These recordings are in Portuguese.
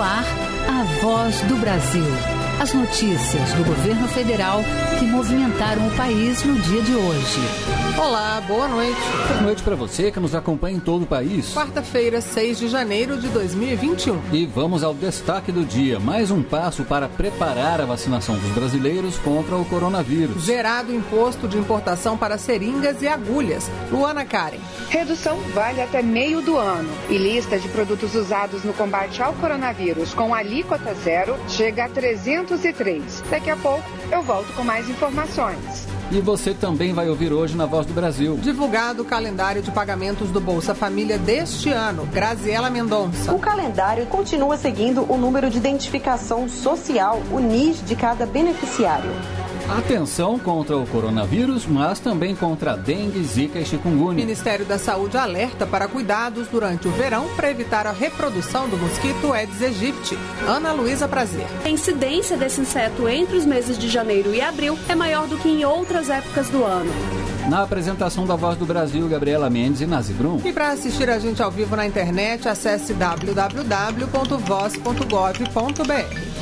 ar, a Voz do Brasil. As notícias do governo federal que movimentaram o país no dia de hoje. Olá, boa noite. Boa noite para você que nos acompanha em todo o país. Quarta-feira, 6 de janeiro de 2021. E vamos ao destaque do dia. Mais um passo para preparar a vacinação dos brasileiros contra o coronavírus. Zerado o imposto de importação para seringas e agulhas. Luana Karen. Redução vale até meio do ano. E lista de produtos usados no combate ao coronavírus com alíquota zero chega a 303. Daqui a pouco eu volto com mais informações. E você também vai ouvir hoje na Voz do Brasil. Divulgado o calendário de pagamentos do Bolsa Família deste ano. Graziela Mendonça. O calendário continua seguindo o número de identificação social, o NIS, de cada beneficiário. Atenção contra o coronavírus, mas também contra a dengue, zika e chikungunya. O Ministério da Saúde alerta para cuidados durante o verão para evitar a reprodução do mosquito Aedes aegypti. Ana Luísa Prazer. A incidência desse inseto entre os meses de janeiro e abril é maior do que em outras épocas do ano. Na apresentação da Voz do Brasil, Gabriela Mendes e Nazi Brum. E para assistir a gente ao vivo na internet, acesse www.voz.gov.br.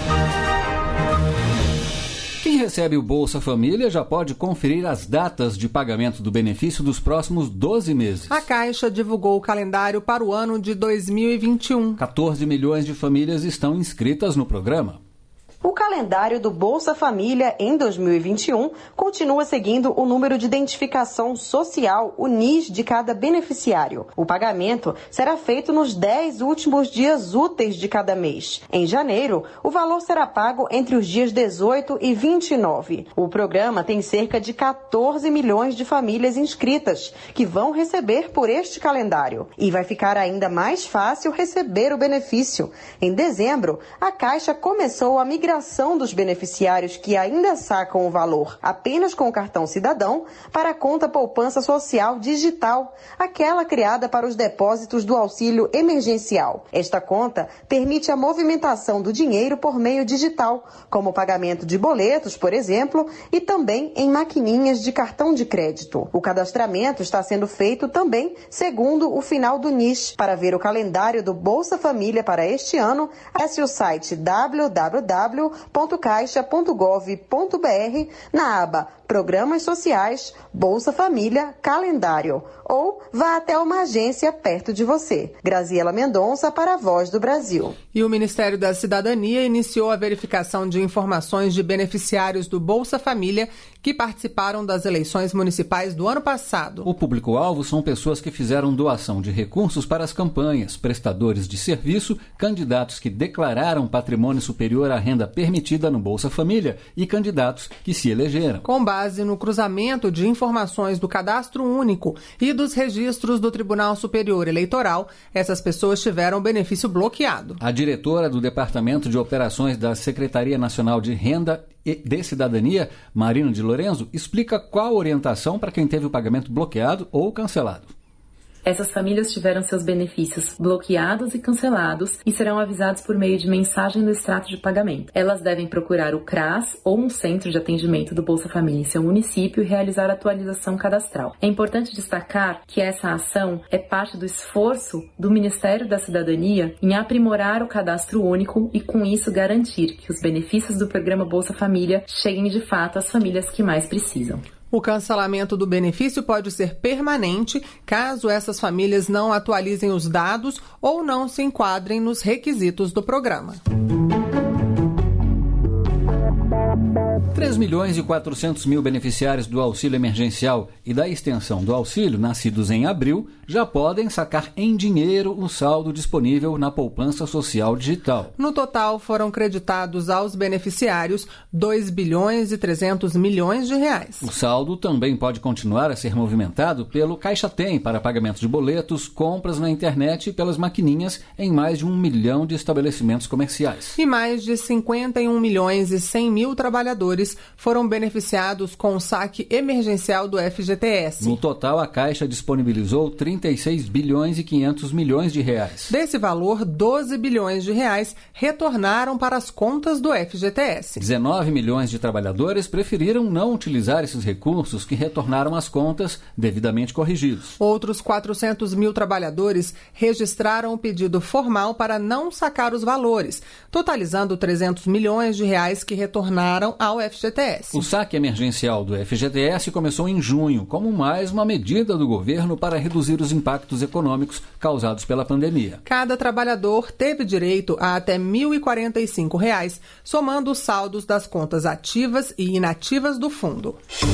Quem recebe o Bolsa Família já pode conferir as datas de pagamento do benefício dos próximos 12 meses. A Caixa divulgou o calendário para o ano de 2021. 14 milhões de famílias estão inscritas no programa. O calendário do Bolsa Família em 2021 continua seguindo o número de identificação social, o NIS, de cada beneficiário. O pagamento será feito nos 10 últimos dias úteis de cada mês. Em janeiro, o valor será pago entre os dias 18 e 29. O programa tem cerca de 14 milhões de famílias inscritas, que vão receber por este calendário. E vai ficar ainda mais fácil receber o benefício. Em dezembro, a Caixa começou a migração dos beneficiários que ainda sacam o valor apenas com o cartão cidadão para a conta poupança social digital, aquela criada para os depósitos do auxílio emergencial. Esta conta permite a movimentação do dinheiro por meio digital, como o pagamento de boletos, por exemplo, e também em maquininhas de cartão de crédito. O cadastramento está sendo feito também segundo o final do NIS. Para ver o calendário do Bolsa Família para este ano, acesse o site www.caixa.gov.br na aba Programas Sociais, Bolsa Família, Calendário, ou vá até uma agência perto de você. Graziela Mendonça para a Voz do Brasil. E o Ministério da Cidadania iniciou a verificação de informações de beneficiários do Bolsa Família que participaram das eleições municipais do ano passado. O público-alvo são pessoas que fizeram doação de recursos para as campanhas, prestadores de serviço, candidatos que declararam patrimônio superior à renda permitida no Bolsa Família e candidatos que se elegeram. Com base no cruzamento de informações do Cadastro Único e dos registros do Tribunal Superior Eleitoral, essas pessoas tiveram o benefício bloqueado. A diretora do Departamento de Operações da Secretaria Nacional de Renda e de Cidadania, Marina de Lorenzo, explica qual a orientação para quem teve o pagamento bloqueado ou cancelado. Essas famílias tiveram seus benefícios bloqueados e cancelados e serão avisados por meio de mensagem no extrato de pagamento. Elas devem procurar o CRAS ou um centro de atendimento do Bolsa Família em seu município e realizar a atualização cadastral. É importante destacar que essa ação é parte do esforço do Ministério da Cidadania em aprimorar o cadastro único e, com isso, garantir que os benefícios do programa Bolsa Família cheguem de fato às famílias que mais precisam. O cancelamento do benefício pode ser permanente caso essas famílias não atualizem os dados ou não se enquadrem nos requisitos do programa. 3 milhões e 400 mil beneficiários do auxílio emergencial e da extensão do auxílio, nascidos em abril, já podem sacar em dinheiro o saldo disponível na poupança social digital. No total, foram creditados aos beneficiários 2 bilhões e 300 milhões de reais. O saldo também pode continuar a ser movimentado pelo Caixa Tem para pagamento de boletos, compras na internet e pelas maquininhas em mais de 1 milhão de estabelecimentos comerciais. E mais de 51 milhões e 100 mil trabalhadores trabalhadores foram beneficiados com o saque emergencial do FGTS. No total, a Caixa disponibilizou 36 bilhões e 500 milhões de reais. Desse valor, 12 bilhões de reais retornaram para as contas do FGTS. 19 milhões de trabalhadores preferiram não utilizar esses recursos que retornaram às contas devidamente corrigidos. Outros 400 mil trabalhadores registraram o pedido formal para não sacar os valores, totalizando 300 milhões de reais que retornaram ao FGTS. O saque emergencial do FGTS começou em junho, como mais uma medida do governo para reduzir os impactos econômicos causados pela pandemia. Cada trabalhador teve direito a até R$ 1.045, somando os saldos das contas ativas e inativas do fundo.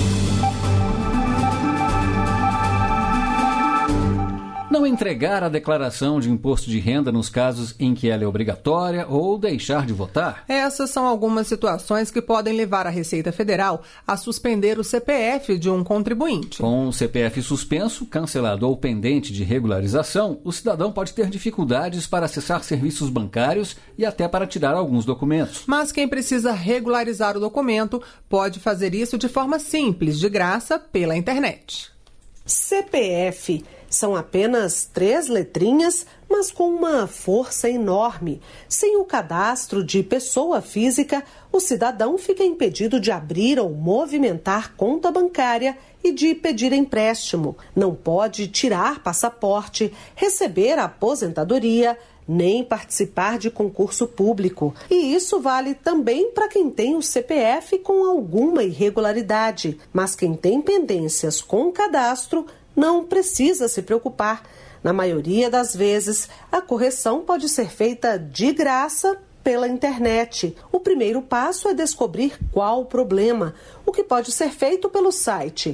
Não entregar a declaração de imposto de renda nos casos em que ela é obrigatória ou deixar de votar. Essas são algumas situações que podem levar a Receita Federal a suspender o CPF de um contribuinte. Com o CPF suspenso, cancelado ou pendente de regularização, o cidadão pode ter dificuldades para acessar serviços bancários e até para tirar alguns documentos. Mas quem precisa regularizar o documento pode fazer isso de forma simples, de graça, pela internet. CPF são apenas 3 letrinhas, mas com uma força enorme. Sem o cadastro de pessoa física, o cidadão fica impedido de abrir ou movimentar conta bancária e de pedir empréstimo. Não pode tirar passaporte, receber aposentadoria, nem participar de concurso público. E isso vale também para quem tem o CPF com alguma irregularidade. Mas quem tem pendências com cadastro não precisa se preocupar. Na maioria das vezes, a correção pode ser feita de graça pela internet. O primeiro passo é descobrir qual o problema, o que pode ser feito pelo site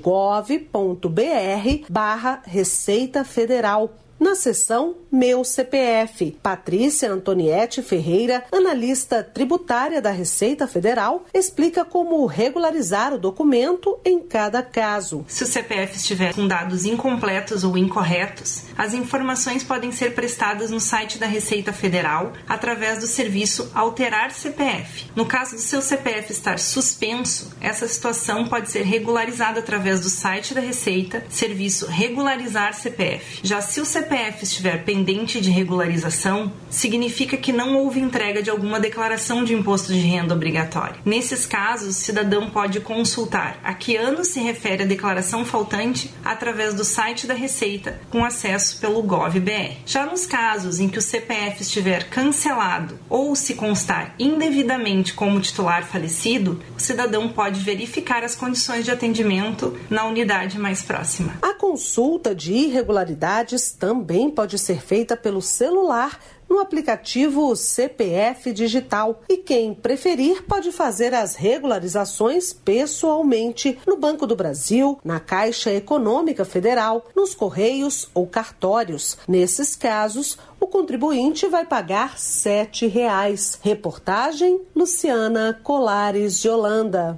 gov.br/Receita Federal. Na seção Meu CPF, Patrícia Antoniette Ferreira, analista tributária da Receita Federal, explica como regularizar o documento em cada caso. Se o CPF estiver com dados incompletos ou incorretos, as informações podem ser prestadas no site da Receita Federal através do serviço Alterar CPF. No caso do seu CPF estar suspenso, essa situação pode ser regularizada através do site da Receita, serviço Regularizar CPF. Já se o CPF estiver pendente de regularização, significa que não houve entrega de alguma declaração de imposto de renda obrigatória. Nesses casos, o cidadão pode consultar a que ano se refere a declaração faltante através do site da Receita, com acesso pelo gov.br. Já nos casos em que o CPF estiver cancelado ou se constar indevidamente como titular falecido, o cidadão pode verificar as condições de atendimento na unidade mais próxima. A consulta de irregularidades também pode ser feita pelo celular no aplicativo CPF Digital. E quem preferir pode fazer as regularizações pessoalmente no Banco do Brasil, na Caixa Econômica Federal, nos Correios ou cartórios. Nesses casos, o contribuinte vai pagar R$ 7. Reportagem Luciana Colares de Holanda.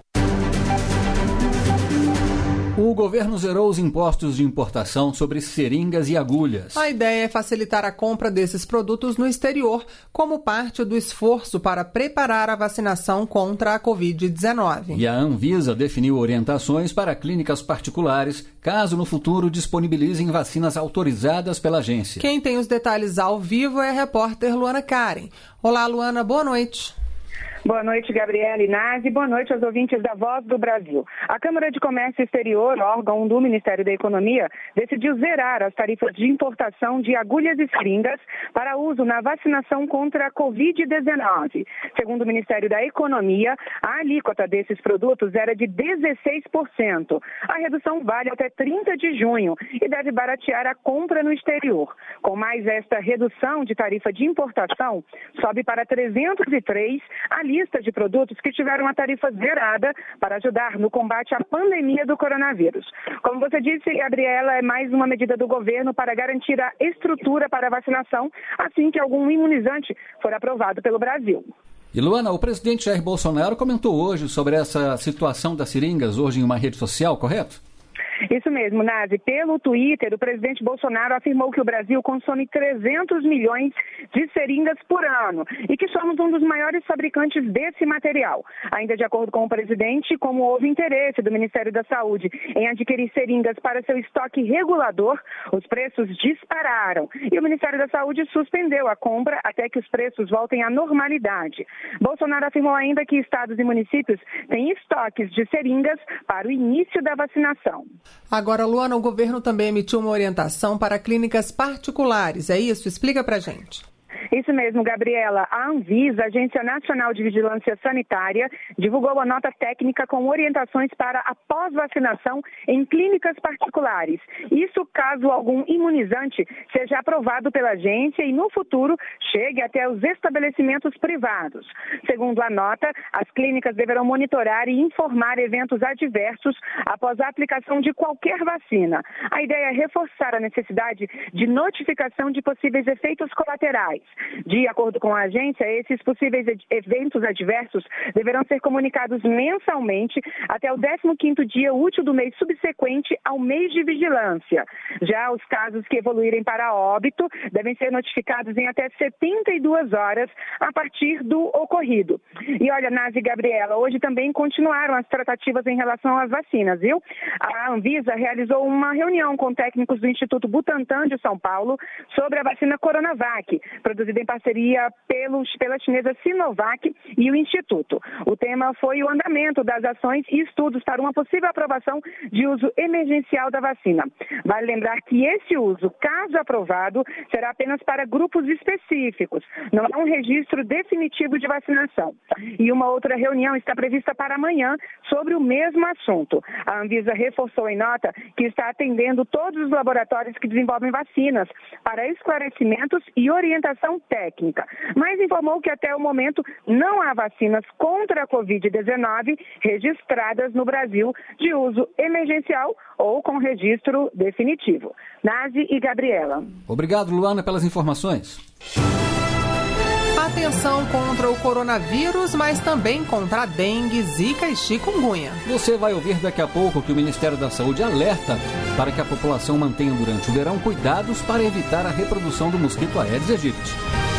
O governo zerou os impostos de importação sobre seringas e agulhas. A ideia é facilitar a compra desses produtos no exterior, como parte do esforço para preparar a vacinação contra a Covid-19. E a Anvisa definiu orientações para clínicas particulares, caso no futuro disponibilizem vacinas autorizadas pela agência. Quem tem os detalhes ao vivo é a repórter Luana Karen. Olá, Luana, boa noite. Boa noite, Gabriela Inazzi. Boa noite aos ouvintes da Voz do Brasil. A Câmara de Comércio Exterior, órgão do Ministério da Economia, decidiu zerar as tarifas de importação de agulhas e seringas para uso na vacinação contra a Covid-19. Segundo o Ministério da Economia, a alíquota desses produtos era de 16%. A redução vale até 30 de junho e deve baratear a compra no exterior. Com mais esta redução de tarifa de importação, sobe para 303 a lista de produtos que tiveram a tarifa zerada para ajudar no combate à pandemia do coronavírus. Como você disse, Gabriela, é mais uma medida do governo para garantir a estrutura para a vacinação assim que algum imunizante for aprovado pelo Brasil. E Luana, o presidente Jair Bolsonaro comentou hoje sobre essa situação das seringas hoje em uma rede social, correto? Isso mesmo, Nazi. Pelo Twitter, o presidente Bolsonaro afirmou que o Brasil consome 300 milhões de seringas por ano e que somos um dos maiores fabricantes desse material. Ainda de acordo com o presidente, como houve interesse do Ministério da Saúde em adquirir seringas para seu estoque regulador, os preços dispararam e o Ministério da Saúde suspendeu a compra até que os preços voltem à normalidade. Bolsonaro afirmou ainda que estados e municípios têm estoques de seringas para o início da vacinação. Agora, Luana, o governo também emitiu uma orientação para clínicas particulares. É isso? Explica pra gente. Isso mesmo, Gabriela. A Anvisa, Agência Nacional de Vigilância Sanitária, divulgou uma nota técnica com orientações para a pós-vacinação em clínicas particulares. Isso caso algum imunizante seja aprovado pela agência e, no futuro, chegue até os estabelecimentos privados. Segundo a nota, as clínicas deverão monitorar e informar eventos adversos após a aplicação de qualquer vacina. A ideia é reforçar a necessidade de notificação de possíveis efeitos colaterais. De acordo com a agência, esses possíveis eventos adversos deverão ser comunicados mensalmente até o 15º dia útil do mês subsequente ao mês de vigilância. Já os casos que evoluírem para óbito devem ser notificados em até 72 horas a partir do ocorrido. E olha, Nazi e Gabriela, hoje também continuaram as tratativas em relação às vacinas, viu? A Anvisa realizou uma reunião com técnicos do Butantan de São Paulo sobre a vacina Coronavac, produzida em parceria pela chinesa Sinovac e o Instituto. O tema foi o andamento das ações e estudos para uma possível aprovação de uso emergencial da vacina. Vale lembrar que esse uso, caso aprovado, será apenas para grupos específicos. Não há um registro definitivo de vacinação. E uma outra reunião está prevista para amanhã sobre o mesmo assunto. A Anvisa reforçou em nota que está atendendo todos os laboratórios que desenvolvem vacinas para esclarecimentos e orientação técnica, mas informou que até o momento não há vacinas contra a Covid-19 registradas no Brasil de uso emergencial ou com registro definitivo. Nazi e Gabriela. Obrigado, Luana, pelas informações. Atenção contra o coronavírus, mas também contra a dengue, zika e chikungunya. Você vai ouvir daqui a pouco que o Ministério da Saúde alerta para que a população mantenha durante o verão cuidados para evitar a reprodução do mosquito Aedes aegypti.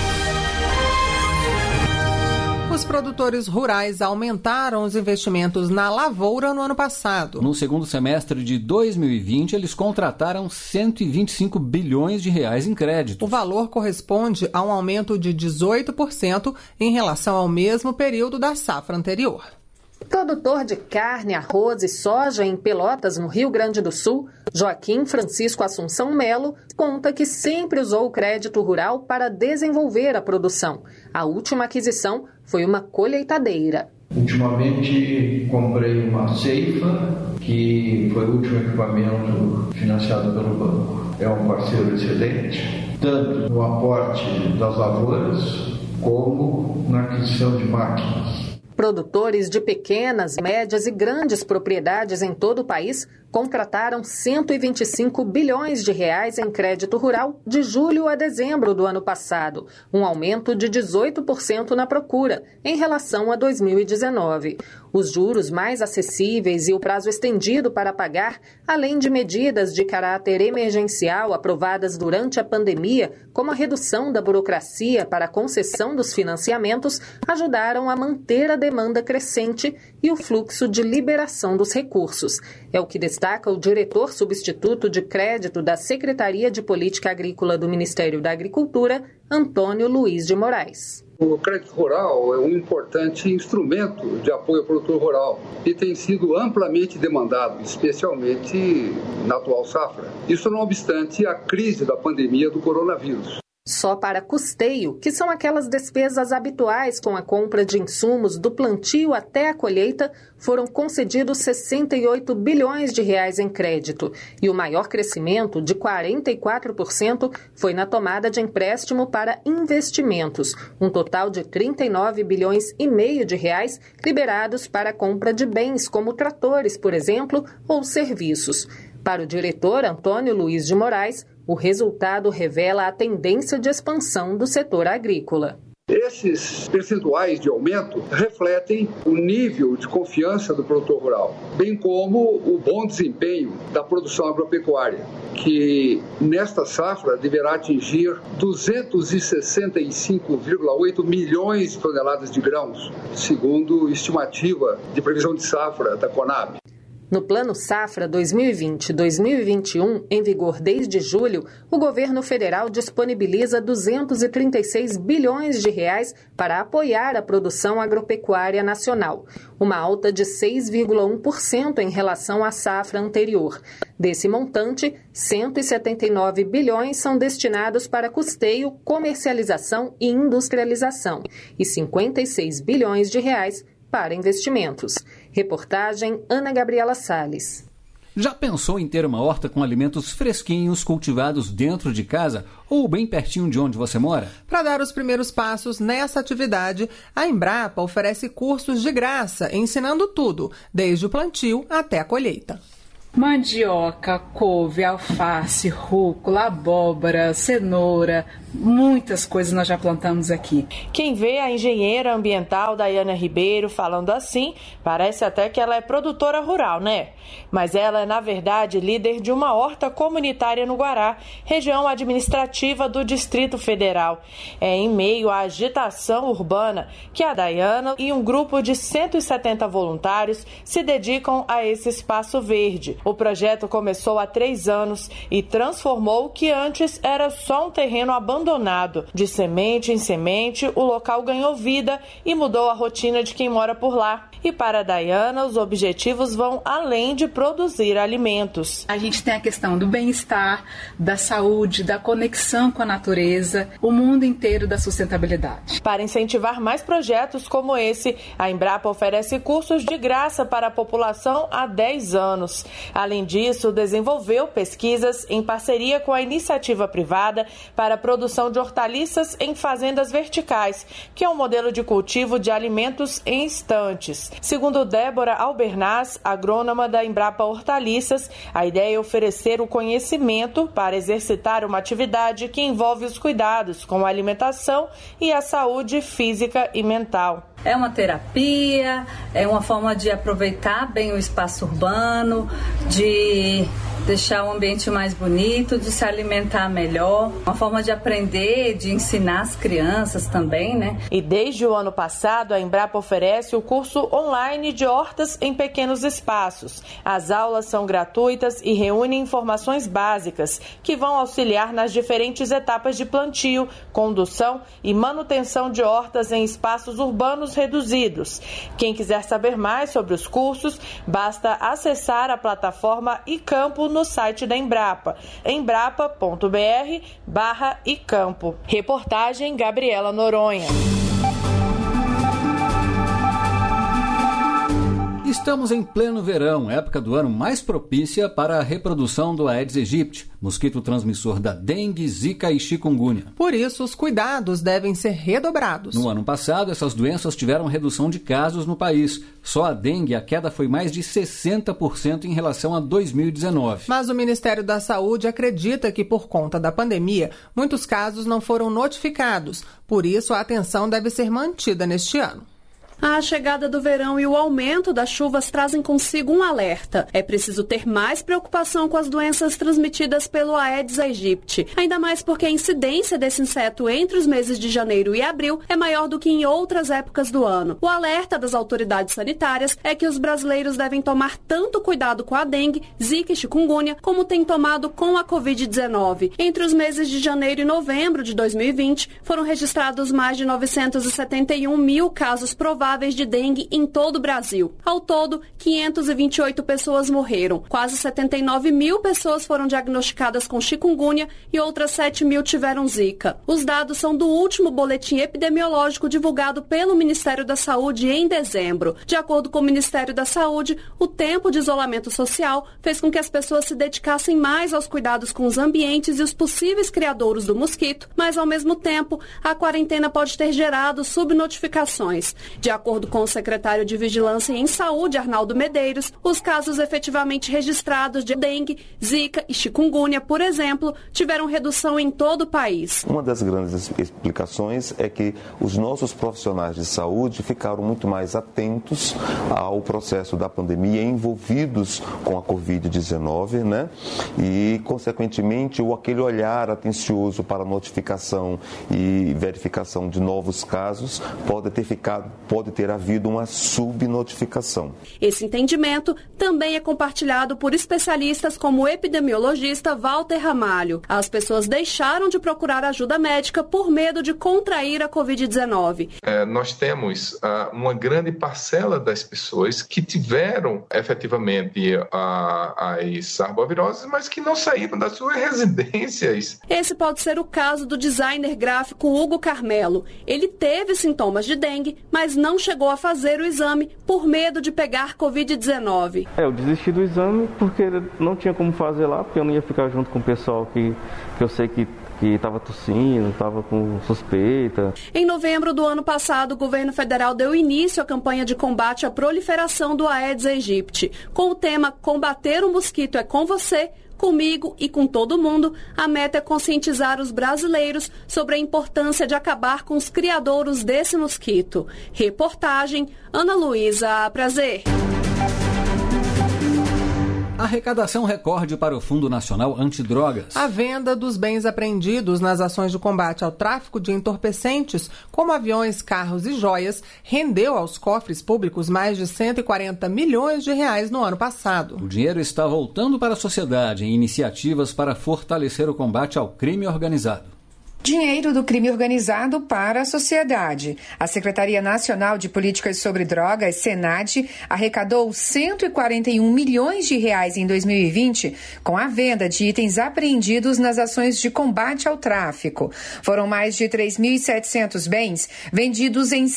Os produtores rurais aumentaram os investimentos na lavoura no ano passado. No segundo semestre de 2020, eles contrataram 125 bilhões de reais em crédito. O valor corresponde a um aumento de 18% em relação ao mesmo período da safra anterior. Produtor de carne, arroz e soja em Pelotas, no Rio Grande do Sul, Joaquim Francisco Assunção Melo conta que sempre usou o crédito rural para desenvolver a produção. A última aquisição foi uma colheitadeira. Ultimamente comprei uma ceifa, que foi o último equipamento financiado pelo banco. É um parceiro excelente, tanto no aporte das lavouras como na aquisição de máquinas. Produtores de pequenas, médias e grandes propriedades em todo o país contrataram 125 bilhões de reais em crédito rural de julho a dezembro do ano passado, um aumento de 18% na procura em relação a 2019. Os juros mais acessíveis e o prazo estendido para pagar, além de medidas de caráter emergencial aprovadas durante a pandemia, como a redução da burocracia para a concessão dos financiamentos, ajudaram a manter a demanda crescente e o fluxo de liberação dos recursos. É o que destaca o diretor substituto de crédito da Secretaria de Política Agrícola do Ministério da Agricultura, Antônio Luiz de Moraes. O crédito rural é um importante instrumento de apoio ao produtor rural e tem sido amplamente demandado, especialmente na atual safra. Isso não obstante a crise da pandemia do coronavírus. Só para custeio, que são aquelas despesas habituais com a compra de insumos do plantio até a colheita, foram concedidos 68 bilhões de reais em crédito. E o maior crescimento, de 44%, foi na tomada de empréstimo para investimentos, um total de 39 bilhões e meio de reais liberados para a compra de bens como tratores, por exemplo, ou serviços. Para o diretor Antônio Luiz de Moraes, o resultado revela a tendência de expansão do setor agrícola. esses percentuais de aumento refletem o nível de confiança do produtor rural, bem como o bom desempenho da produção agropecuária, que nesta safra deverá atingir 265,8 milhões de toneladas de grãos, segundo estimativa de previsão de safra da Conab. No Plano Safra 2020-2021, em vigor desde julho, o governo federal disponibiliza 236 bilhões de reais para apoiar a produção agropecuária nacional, uma alta de 6,1% em relação à safra anterior. Desse montante, 179 bilhões são destinados para custeio, comercialização e industrialização e 56 bilhões de reais para investimentos. Reportagem Ana Gabriela Salles. Já pensou em ter uma horta com alimentos fresquinhos cultivados dentro de casa ou bem pertinho de onde você mora? Para dar os primeiros passos nessa atividade, a Embrapa oferece cursos de graça, ensinando tudo, desde o plantio até a colheita. Mandioca, couve, alface, rúcula, abóbora, cenoura, muitas coisas nós já plantamos aqui. Quem vê a engenheira ambiental Daiana Ribeiro falando assim, parece até que ela é produtora rural, né? Mas ela é, na verdade, líder de uma horta comunitária no Guará, região administrativa do Distrito Federal. É em meio à agitação urbana que a Daiana e um grupo de 170 voluntários se dedicam a esse espaço verde. O projeto começou há 3 anos e transformou o que antes era só um terreno abandonado. De semente em semente, o local ganhou vida e mudou a rotina de quem mora por lá. E para a Daiana, os objetivos vão além de produzir alimentos. A gente tem a questão do bem-estar, da saúde, da conexão com a natureza, o mundo inteiro da sustentabilidade. Para incentivar mais projetos como esse, a Embrapa oferece cursos de graça para a população há 10 anos. Além disso, desenvolveu pesquisas em parceria com a iniciativa privada para a produção de hortaliças em fazendas verticais, que é um modelo de cultivo de alimentos em estantes. Segundo Débora Albernaz, agrônoma da Embrapa Hortaliças, a ideia é oferecer o conhecimento para exercitar uma atividade que envolve os cuidados com a alimentação e a saúde física e mental. É uma terapia, é uma forma de aproveitar bem o espaço urbano, de deixar o ambiente mais bonito, de se alimentar melhor, uma forma de aprender, de ensinar as crianças também, né? E desde o ano passado, a Embrapa oferece o curso online de hortas em pequenos espaços. As aulas são gratuitas e reúnem informações básicas que vão auxiliar nas diferentes etapas de plantio, condução e manutenção de hortas em espaços urbanos reduzidos. Quem quiser saber mais sobre os cursos, basta acessar a plataforma iCampo no site da Embrapa, embrapa.br/icampo. Reportagem Gabriela Noronha. Estamos em pleno verão, época do ano mais propícia para a reprodução do Aedes aegypti, mosquito transmissor da dengue, zika e chikungunya. Por isso, os cuidados devem ser redobrados. No ano passado, essas doenças tiveram redução de casos no país. Só a dengue, a queda foi mais de 60% em relação a 2019. Mas o Ministério da Saúde acredita que, por conta da pandemia, muitos casos não foram notificados. Por isso, a atenção deve ser mantida neste ano. A chegada do verão e o aumento das chuvas trazem consigo um alerta. É preciso ter mais preocupação com as doenças transmitidas pelo Aedes aegypti, ainda mais porque a incidência desse inseto entre os meses de janeiro e abril é maior do que em outras épocas do ano. O alerta das autoridades sanitárias é que os brasileiros devem tomar tanto cuidado com a dengue, zika e chikungunya, como têm tomado com a Covid-19. Entre os meses de janeiro e novembro de 2020, foram registrados mais de 971 mil casos prováveis de dengue em todo o Brasil. Ao todo, 528 pessoas morreram. Quase 79 mil pessoas foram diagnosticadas com chikungunya e outras 7 mil tiveram zika. Os dados são do último boletim epidemiológico divulgado pelo Ministério da Saúde em dezembro. De acordo com o Ministério da Saúde, o tempo de isolamento social fez com que as pessoas se dedicassem mais aos cuidados com os ambientes e os possíveis criadouros do mosquito, mas ao mesmo tempo, a quarentena pode ter gerado subnotificações. De acordo com o secretário de Vigilância em Saúde, Arnaldo Medeiros, os casos efetivamente registrados de dengue, zika e chikungunya, por exemplo, tiveram redução em todo o país. Uma das grandes explicações é que os nossos profissionais de saúde ficaram muito mais atentos ao processo da pandemia, envolvidos com a Covid-19, né? E, consequentemente, aquele olhar atencioso para a notificação e verificação de novos casos pode ter havido uma subnotificação. Esse entendimento também é compartilhado por especialistas como o epidemiologista Walter Ramalho. As pessoas deixaram de procurar ajuda médica por medo de contrair a Covid-19. Nós temos uma grande parcela das pessoas que tiveram efetivamente as arboviroses, mas que não saíram das suas residências. Esse pode ser o caso do designer gráfico Hugo Carmelo. Ele teve sintomas de dengue, mas não chegou a fazer o exame por medo de pegar Covid-19. Eu desisti do exame porque não tinha como fazer lá, porque eu não ia ficar junto com o pessoal que eu sei que estava tossindo, estava com suspeita. Em novembro do ano passado, o governo federal deu início à campanha de combate à proliferação do Aedes aegypti. Com o tema Combater o Mosquito é com você, comigo e com todo mundo, a meta é conscientizar os brasileiros sobre a importância de acabar com os criadouros desse mosquito. Reportagem, Ana Luísa Prazer. Arrecadação recorde para o Fundo Nacional Antidrogas. A venda dos bens apreendidos nas ações de combate ao tráfico de entorpecentes, como aviões, carros e joias, rendeu aos cofres públicos mais de 140 milhões de reais no ano passado. O dinheiro está voltando para a sociedade em iniciativas para fortalecer o combate ao crime organizado. Dinheiro do crime organizado para a sociedade. A Secretaria Nacional de Políticas sobre Drogas, SENAD, arrecadou 141 milhões de reais em 2020 com a venda de itens apreendidos nas ações de combate ao tráfico. Foram mais de 3.700 bens vendidos em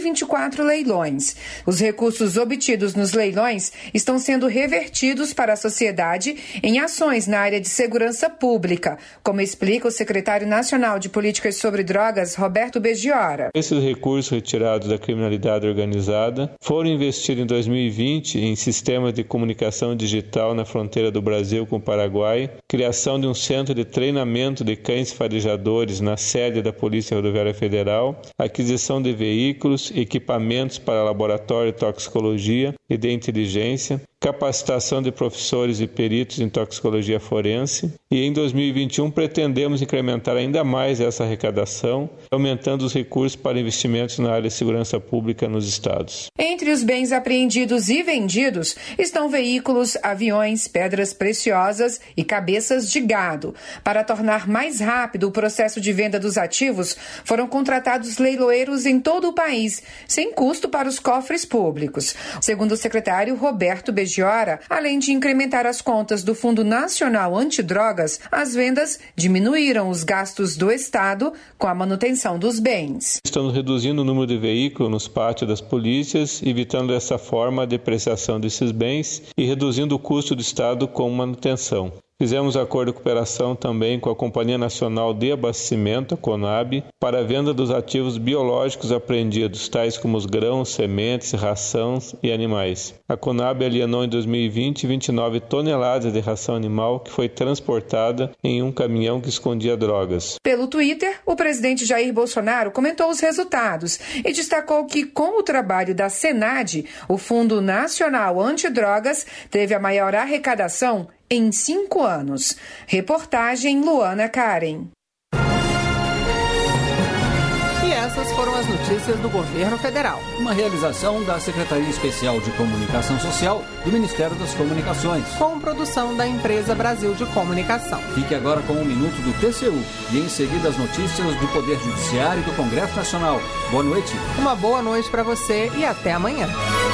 124 leilões. Os recursos obtidos nos leilões estão sendo revertidos para a sociedade em ações na área de segurança pública, como explica o secretário nacional de Políticas sobre Drogas, Roberto Beggiora. Esses recursos retirados da criminalidade organizada foram investidos em 2020 em sistemas de comunicação digital na fronteira do Brasil com o Paraguai, criação de um centro de treinamento de cães farejadores na sede da Polícia Rodoviária Federal, aquisição de veículos, equipamentos para laboratório de toxicologia e de inteligência, capacitação de professores e peritos em toxicologia forense, e em 2021 pretendemos incrementar ainda mais essa arrecadação, aumentando os recursos para investimentos na área de segurança pública nos estados. Entre os bens apreendidos e vendidos estão veículos, aviões, pedras preciosas e cabeças de gado. Para tornar mais rápido o processo de venda dos ativos, foram contratados leiloeiros em todo o país, sem custo para os cofres públicos. Segundo o secretário Roberto Beggiora, além de incrementar as contas do Fundo Nacional Antidrogas, as vendas diminuíram os gastos do Estado com a manutenção dos bens. Estamos reduzindo o número de veículos nos pátios das polícias, evitando dessa forma a depreciação desses bens e reduzindo o custo do Estado com manutenção. Fizemos acordo de cooperação também com a Companhia Nacional de Abastecimento, a CONAB, para a venda dos ativos biológicos apreendidos, tais como os grãos, sementes, rações e animais. A CONAB alienou em 2020 29 toneladas de ração animal que foi transportada em um caminhão que escondia drogas. Pelo Twitter, o presidente Jair Bolsonaro comentou os resultados e destacou que, com o trabalho da SENAD, o Fundo Nacional Antidrogas teve a maior arrecadação em 5 anos. Reportagem Luana Karen. E essas foram as notícias do Governo Federal. Uma realização da Secretaria Especial de Comunicação Social do Ministério das Comunicações. Com produção da Empresa Brasil de Comunicação. Fique agora com um minuto do TCU e em seguida as notícias do Poder Judiciário e do Congresso Nacional. Boa noite. Uma boa noite para você e até amanhã.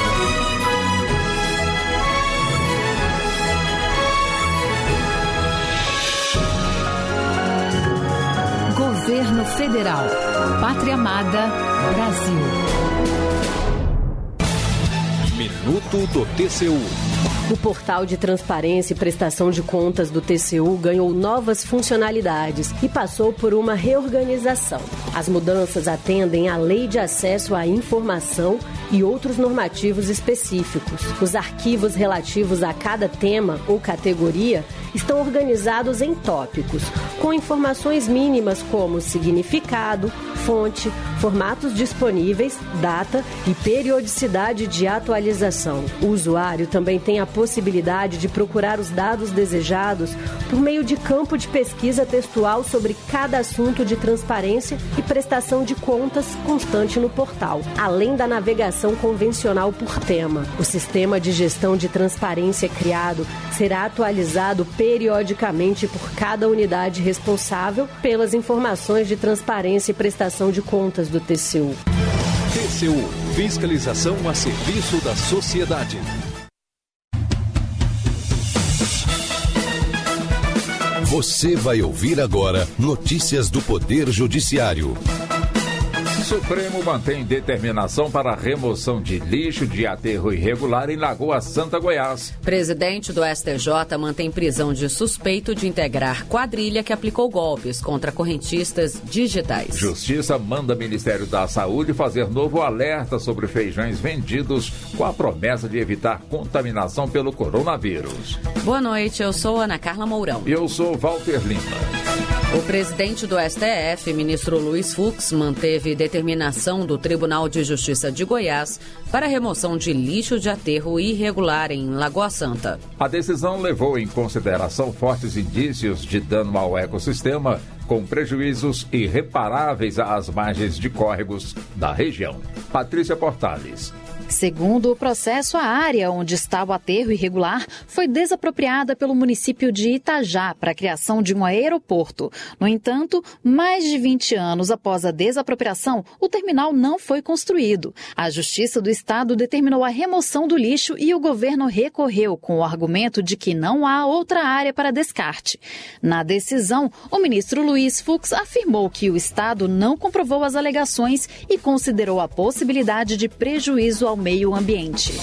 Governo Federal. Pátria Amada, Brasil. Minuto do TCU. O portal de transparência e prestação de contas do TCU ganhou novas funcionalidades e passou por uma reorganização. As mudanças atendem à Lei de Acesso à Informação e outros normativos específicos. Os arquivos relativos a cada tema ou categoria estão organizados em tópicos, com informações mínimas como significado, fonte, formatos disponíveis, data e periodicidade de atualização. O usuário também tem a possibilidade de procurar os dados desejados por meio de campo de pesquisa textual sobre cada assunto de transparência e prestação de contas constante no portal, além da navegação convencional por tema. O sistema de gestão de transparência criado será atualizado periodicamente por cada unidade responsável pelas informações de transparência e prestação de contas do TCU. TCU, fiscalização a serviço da sociedade. Você vai ouvir agora notícias do Poder Judiciário. Supremo mantém determinação para a remoção de lixo de aterro irregular em Lagoa Santa, Goiás. Presidente do STJ mantém prisão de suspeito de integrar quadrilha que aplicou golpes contra correntistas digitais. Justiça manda Ministério da Saúde fazer novo alerta sobre feijões vendidos com a promessa de evitar contaminação pelo coronavírus. Boa noite, eu sou Ana Carla Mourão. E eu sou Walter Lima. O presidente do STF, ministro Luiz Fux, manteve determinação do Tribunal de Justiça de Goiás para a remoção de lixo de aterro irregular em Lagoa Santa. A decisão levou em consideração fortes indícios de dano ao ecossistema, com prejuízos irreparáveis às margens de córregos da região. Patrícia Portales. Segundo o processo, a área onde está o aterro irregular foi desapropriada pelo município de Itajá para a criação de um aeroporto. No entanto, mais de 20 anos após a desapropriação, o terminal não foi construído. A Justiça do Estado determinou a remoção do lixo e o governo recorreu com o argumento de que não há outra área para descarte. Na decisão, o ministro Luiz Fux afirmou que o Estado não comprovou as alegações e considerou a possibilidade de prejuízo ao meio ambiente.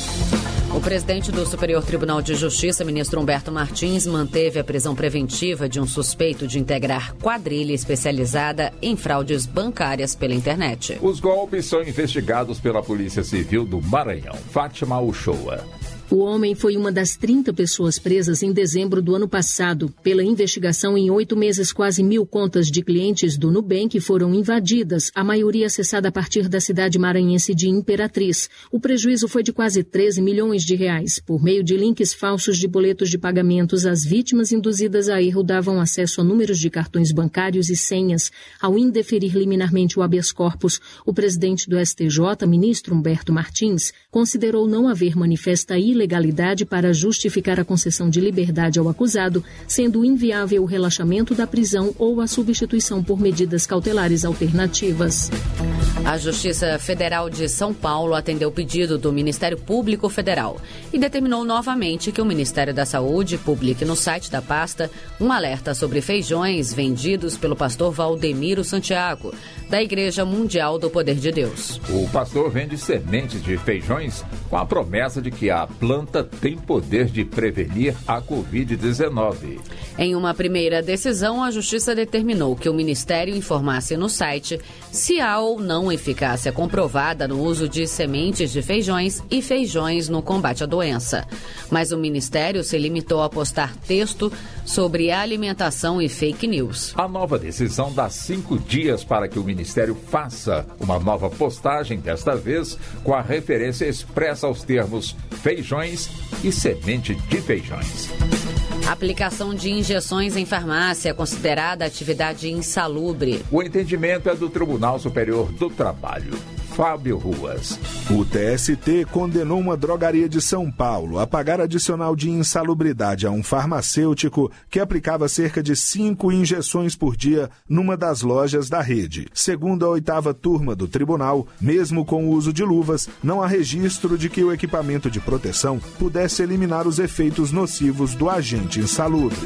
O presidente do Superior Tribunal de Justiça, ministro Humberto Martins, manteve a prisão preventiva de um suspeito de integrar quadrilha especializada em fraudes bancárias pela internet. Os golpes são investigados pela Polícia Civil do Maranhão. Fátima Uchoa. O homem foi uma das 30 pessoas presas em dezembro do ano passado. Pela investigação, em 8 meses, quase 1.000 contas de clientes do Nubank foram invadidas, a maioria acessada a partir da cidade maranhense de Imperatriz. O prejuízo foi de quase 13 milhões de reais. Por meio de links falsos de boletos de pagamentos, as vítimas induzidas a erro davam acesso a números de cartões bancários e senhas. Ao indeferir liminarmente o habeas corpus, o presidente do STJ, ministro Humberto Martins, considerou não haver manifesta ilegalidade para justificar a concessão de liberdade ao acusado, sendo inviável o relaxamento da prisão ou a substituição por medidas cautelares alternativas. A Justiça Federal de São Paulo atendeu o pedido do Ministério Público Federal e determinou novamente que o Ministério da Saúde publique no site da pasta um alerta sobre feijões vendidos pelo pastor Valdemiro Santiago, da Igreja Mundial do Poder de Deus. O pastor vende sementes de feijões com a promessa de que a planta tem poder de prevenir a Covid-19. Em uma primeira decisão, a Justiça determinou que o Ministério informasse no site se há ou não eficácia comprovada no uso de sementes de feijões e feijões no combate à doença. Mas o Ministério se limitou a postar texto sobre alimentação e fake news. A nova decisão dá 5 dias para que o Ministério faça uma nova postagem, desta vez com a referência expressa aos termos feijões e semente de feijões. Aplicação de injeções em farmácia é considerada atividade insalubre. O entendimento é do Tribunal Superior do Trabalho. Fábio Ruas. O TST condenou uma drogaria de São Paulo a pagar adicional de insalubridade a um farmacêutico que aplicava cerca de 5 injeções por dia numa das lojas da rede. Segundo a 8ª turma do tribunal, mesmo com o uso de luvas, não há registro de que o equipamento de proteção pudesse eliminar os efeitos nocivos do agente insalubre.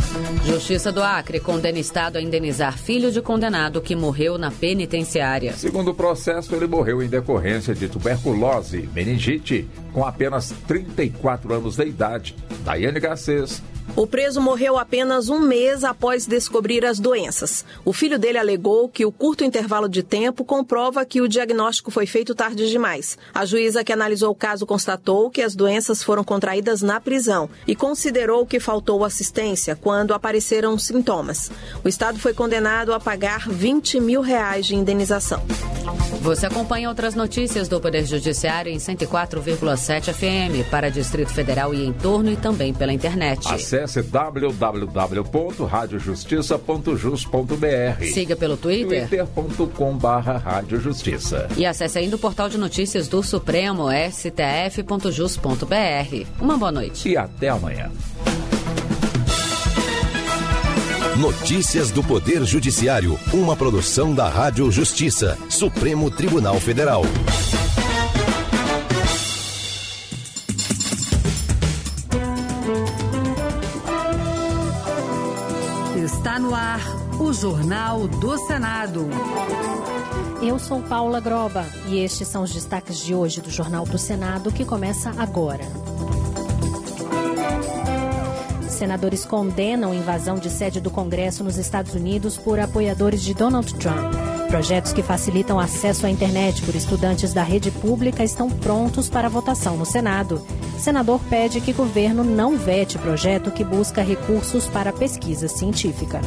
Justiça do Acre condena Estado a indenizar filho de condenado que morreu na penitenciária. Segundo o processo, ele morreu em decorrência de tuberculose, meningite, com apenas 34 anos de idade. Daiane Garcês. O preso morreu apenas um mês após descobrir as doenças. O filho dele alegou que o curto intervalo de tempo comprova que o diagnóstico foi feito tarde demais. A juíza que analisou o caso constatou que as doenças foram contraídas na prisão e considerou que faltou assistência quando apareceram sintomas. O Estado foi condenado a pagar R$20 mil de indenização. Você acompanha outras notícias do Poder Judiciário em 104,7 FM para Distrito Federal e em torno e também pela internet. Acesse www.radiojustiça.jus.br. Siga pelo Twitter. twitter.com/radiojustiça. E acesse ainda o portal de notícias do Supremo, stf.jus.br. Uma boa noite. E até amanhã. Notícias do Poder Judiciário, uma produção da Rádio Justiça, Supremo Tribunal Federal. Está no ar o Jornal do Senado. Eu sou Paula Groba e estes são os destaques de hoje do Jornal do Senado, que começa agora. Senadores condenam invasão de sede do Congresso nos Estados Unidos por apoiadores de Donald Trump. Projetos que facilitam acesso à internet por estudantes da rede pública estão prontos para votação no Senado. Senador pede que o governo não vete projeto que busca recursos para pesquisa científica.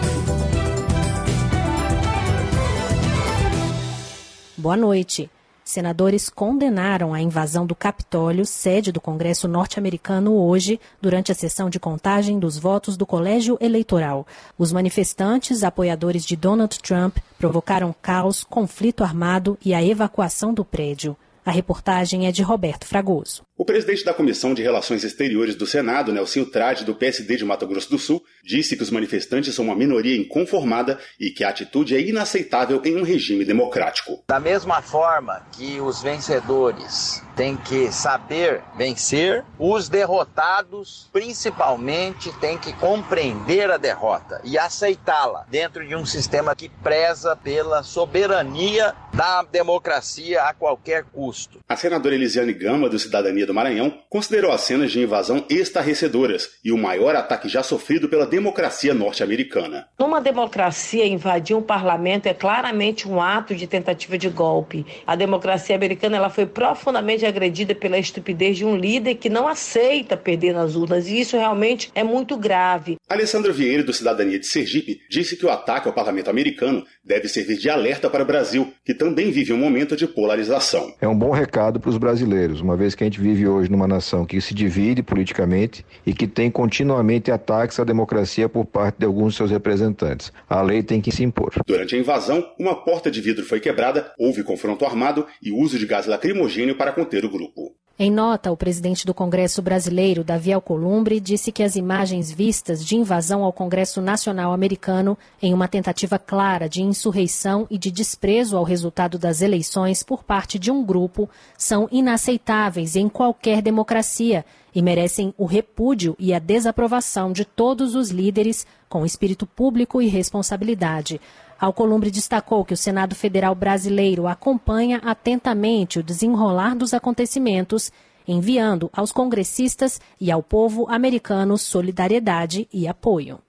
Boa noite. Senadores condenaram a invasão do Capitólio, sede do Congresso norte-americano, hoje, durante a sessão de contagem dos votos do Colégio Eleitoral. Os manifestantes, apoiadores de Donald Trump, provocaram caos, conflito armado e a evacuação do prédio. A reportagem é de Roberto Fragoso. O presidente da Comissão de Relações Exteriores do Senado, Nelsinho Trade, do PSD de Mato Grosso do Sul, disse que os manifestantes são uma minoria inconformada e que a atitude é inaceitável em um regime democrático. Da mesma forma que os vencedores têm que saber vencer, os derrotados, principalmente, têm que compreender a derrota e aceitá-la dentro de um sistema que preza pela soberania da democracia a qualquer custo. A senadora Elisiane Gama, do Cidadania do Maranhão, considerou as cenas de invasão estarrecedoras e o maior ataque já sofrido pela democracia norte-americana. Numa democracia, invadir um parlamento é claramente um ato de tentativa de golpe. A democracia americana ela foi profundamente agredida pela estupidez de um líder que não aceita perder nas urnas, e isso realmente é muito grave. Alessandro Vieira, do Cidadania de Sergipe, disse que o ataque ao parlamento americano deve servir de alerta para o Brasil, que também vive um momento de polarização. É um bom recado para os brasileiros, uma vez que a gente vive hoje numa nação que se divide politicamente e que tem continuamente ataques à democracia por parte de alguns de seus representantes. A lei tem que se impor. Durante a invasão, uma porta de vidro foi quebrada, houve confronto armado e uso de gás lacrimogêneo para conter o grupo. Em nota, o presidente do Congresso Brasileiro, Davi Alcolumbre, disse que as imagens vistas de invasão ao Congresso Nacional Americano, em uma tentativa clara de insurreição e de desprezo ao resultado das eleições por parte de um grupo, são inaceitáveis em qualquer democracia e merecem o repúdio e a desaprovação de todos os líderes com espírito público e responsabilidade. Alcolumbre destacou que o Senado Federal brasileiro acompanha atentamente o desenrolar dos acontecimentos, enviando aos congressistas e ao povo americano solidariedade e apoio.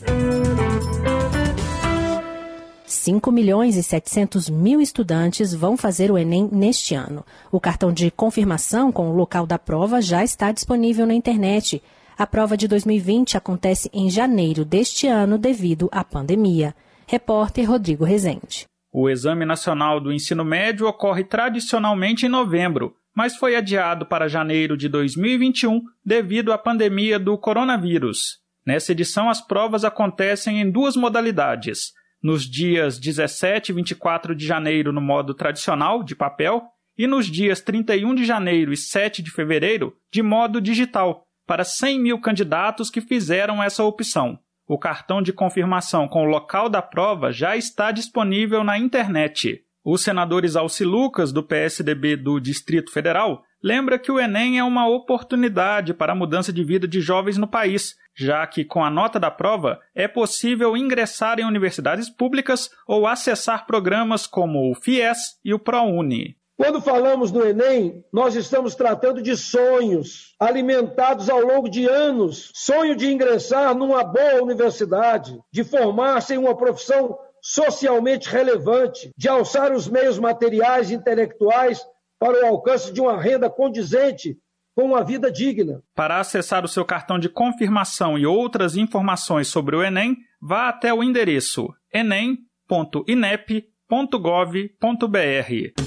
5.700.000 estudantes vão fazer o Enem neste ano. O cartão de confirmação com o local da prova já está disponível na internet. A prova de 2020 acontece em janeiro deste ano devido à pandemia. Repórter Rodrigo Rezende. O Exame Nacional do Ensino Médio ocorre tradicionalmente em novembro, mas foi adiado para janeiro de 2021 devido à pandemia do coronavírus. Nessa edição, as provas acontecem em duas modalidades. Nos dias 17 e 24 de janeiro no modo tradicional, de papel, e nos dias 31 de janeiro e 7 de fevereiro, de modo digital, para 100 mil candidatos que fizeram essa opção. O cartão de confirmação com o local da prova já está disponível na internet. O senador Isalci Lucas, do PSDB do Distrito Federal, lembra que o Enem é uma oportunidade para a mudança de vida de jovens no país já que com a nota da prova é possível ingressar em universidades públicas ou acessar programas como o FIES e o ProUni. Quando falamos do Enem, nós estamos tratando de sonhos alimentados ao longo de anos. Sonho de ingressar numa boa universidade, de formar-se em uma profissão socialmente relevante, de alçar os meios materiais e intelectuais para o alcance de uma renda condizente com uma vida digna. Para acessar o seu cartão de confirmação e outras informações sobre o Enem, vá até o endereço enem.inep.gov.br.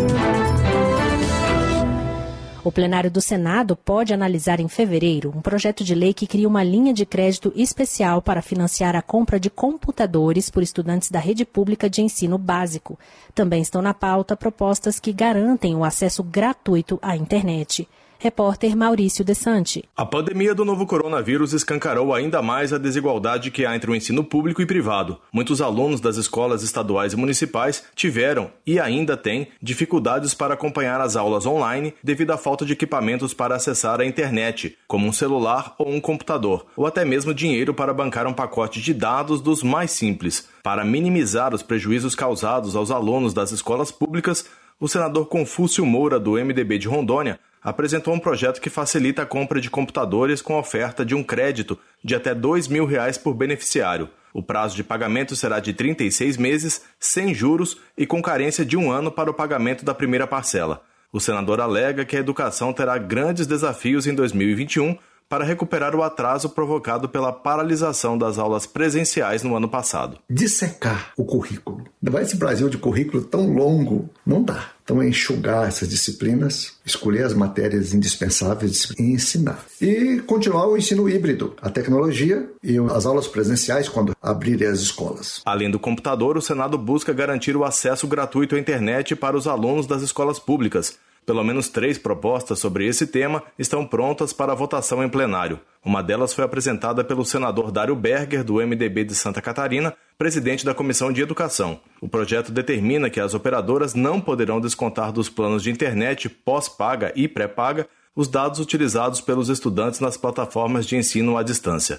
O plenário do Senado pode analisar em fevereiro um projeto de lei que cria uma linha de crédito especial para financiar a compra de computadores por estudantes da rede pública de ensino básico. Também estão na pauta propostas que garantem o acesso gratuito à internet. Repórter Maurício Desante. A pandemia do novo coronavírus escancarou ainda mais a desigualdade que há entre o ensino público e privado. Muitos alunos das escolas estaduais e municipais tiveram e ainda têm dificuldades para acompanhar as aulas online devido à falta de equipamentos para acessar a internet, como um celular ou um computador, ou até mesmo dinheiro para bancar um pacote de dados dos mais simples. Para minimizar os prejuízos causados aos alunos das escolas públicas, o senador Confúcio Moura, do MDB de Rondônia, apresentou um projeto que facilita a compra de computadores com a oferta de um crédito de até R$2.000 por beneficiário. O prazo de pagamento será de 36 meses, sem juros e com carência de 1 ano para o pagamento da primeira parcela. O senador alega que a educação terá grandes desafios em 2021 para recuperar o atraso provocado pela paralisação das aulas presenciais no ano passado. Dissecar o currículo. Esse Brasil de currículo tão longo, não dá. Então é enxugar essas disciplinas, escolher as matérias indispensáveis e ensinar. E continuar o ensino híbrido, a tecnologia e as aulas presenciais quando abrirem as escolas. Além do computador, o Senado busca garantir o acesso gratuito à internet para os alunos das escolas públicas. Pelo menos 3 propostas sobre esse tema estão prontas para votação em plenário. Uma delas foi apresentada pelo senador Dário Berger, do MDB de Santa Catarina, presidente da Comissão de Educação. O projeto determina que as operadoras não poderão descontar dos planos de internet pós-paga e pré-paga os dados utilizados pelos estudantes nas plataformas de ensino à distância.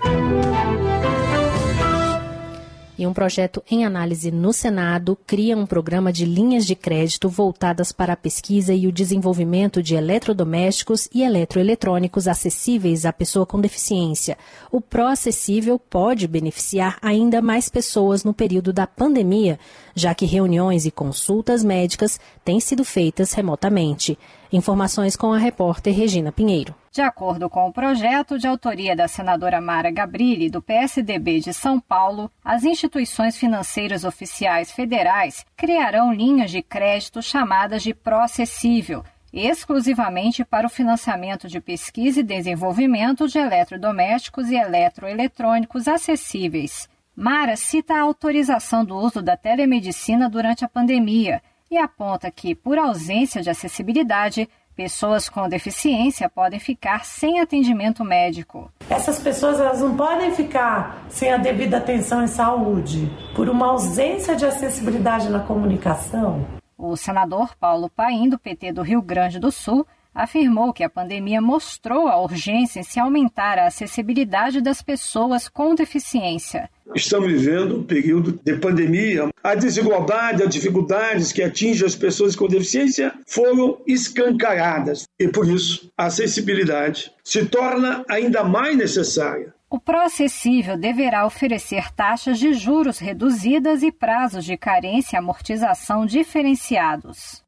E um projeto em análise no Senado cria um programa de linhas de crédito voltadas para a pesquisa e o desenvolvimento de eletrodomésticos e eletroeletrônicos acessíveis à pessoa com deficiência. O Pró-Acessível pode beneficiar ainda mais pessoas no período da pandemia, já que reuniões e consultas médicas têm sido feitas remotamente. Informações com a repórter Regina Pinheiro. De acordo com o projeto de autoria da senadora Mara Gabrilli, do PSDB de São Paulo, as instituições financeiras oficiais federais criarão linhas de crédito chamadas de Pró-Acessível, exclusivamente para o financiamento de pesquisa e desenvolvimento de eletrodomésticos e eletroeletrônicos acessíveis. Mara cita a autorização do uso da telemedicina durante a pandemia e aponta que, por ausência de acessibilidade, pessoas com deficiência podem ficar sem atendimento médico. Essas pessoas elas não podem ficar sem a devida atenção em saúde por uma ausência de acessibilidade na comunicação. O senador Paulo Paim, do PT do Rio Grande do Sul, afirmou que a pandemia mostrou a urgência em se aumentar a acessibilidade das pessoas com deficiência. Estamos vivendo um período de pandemia. A desigualdade, as dificuldades que atingem as pessoas com deficiência foram escancaradas. E por isso, a acessibilidade se torna ainda mais necessária. O Pró-Acessível deverá oferecer taxas de juros reduzidas e prazos de carência e amortização diferenciados.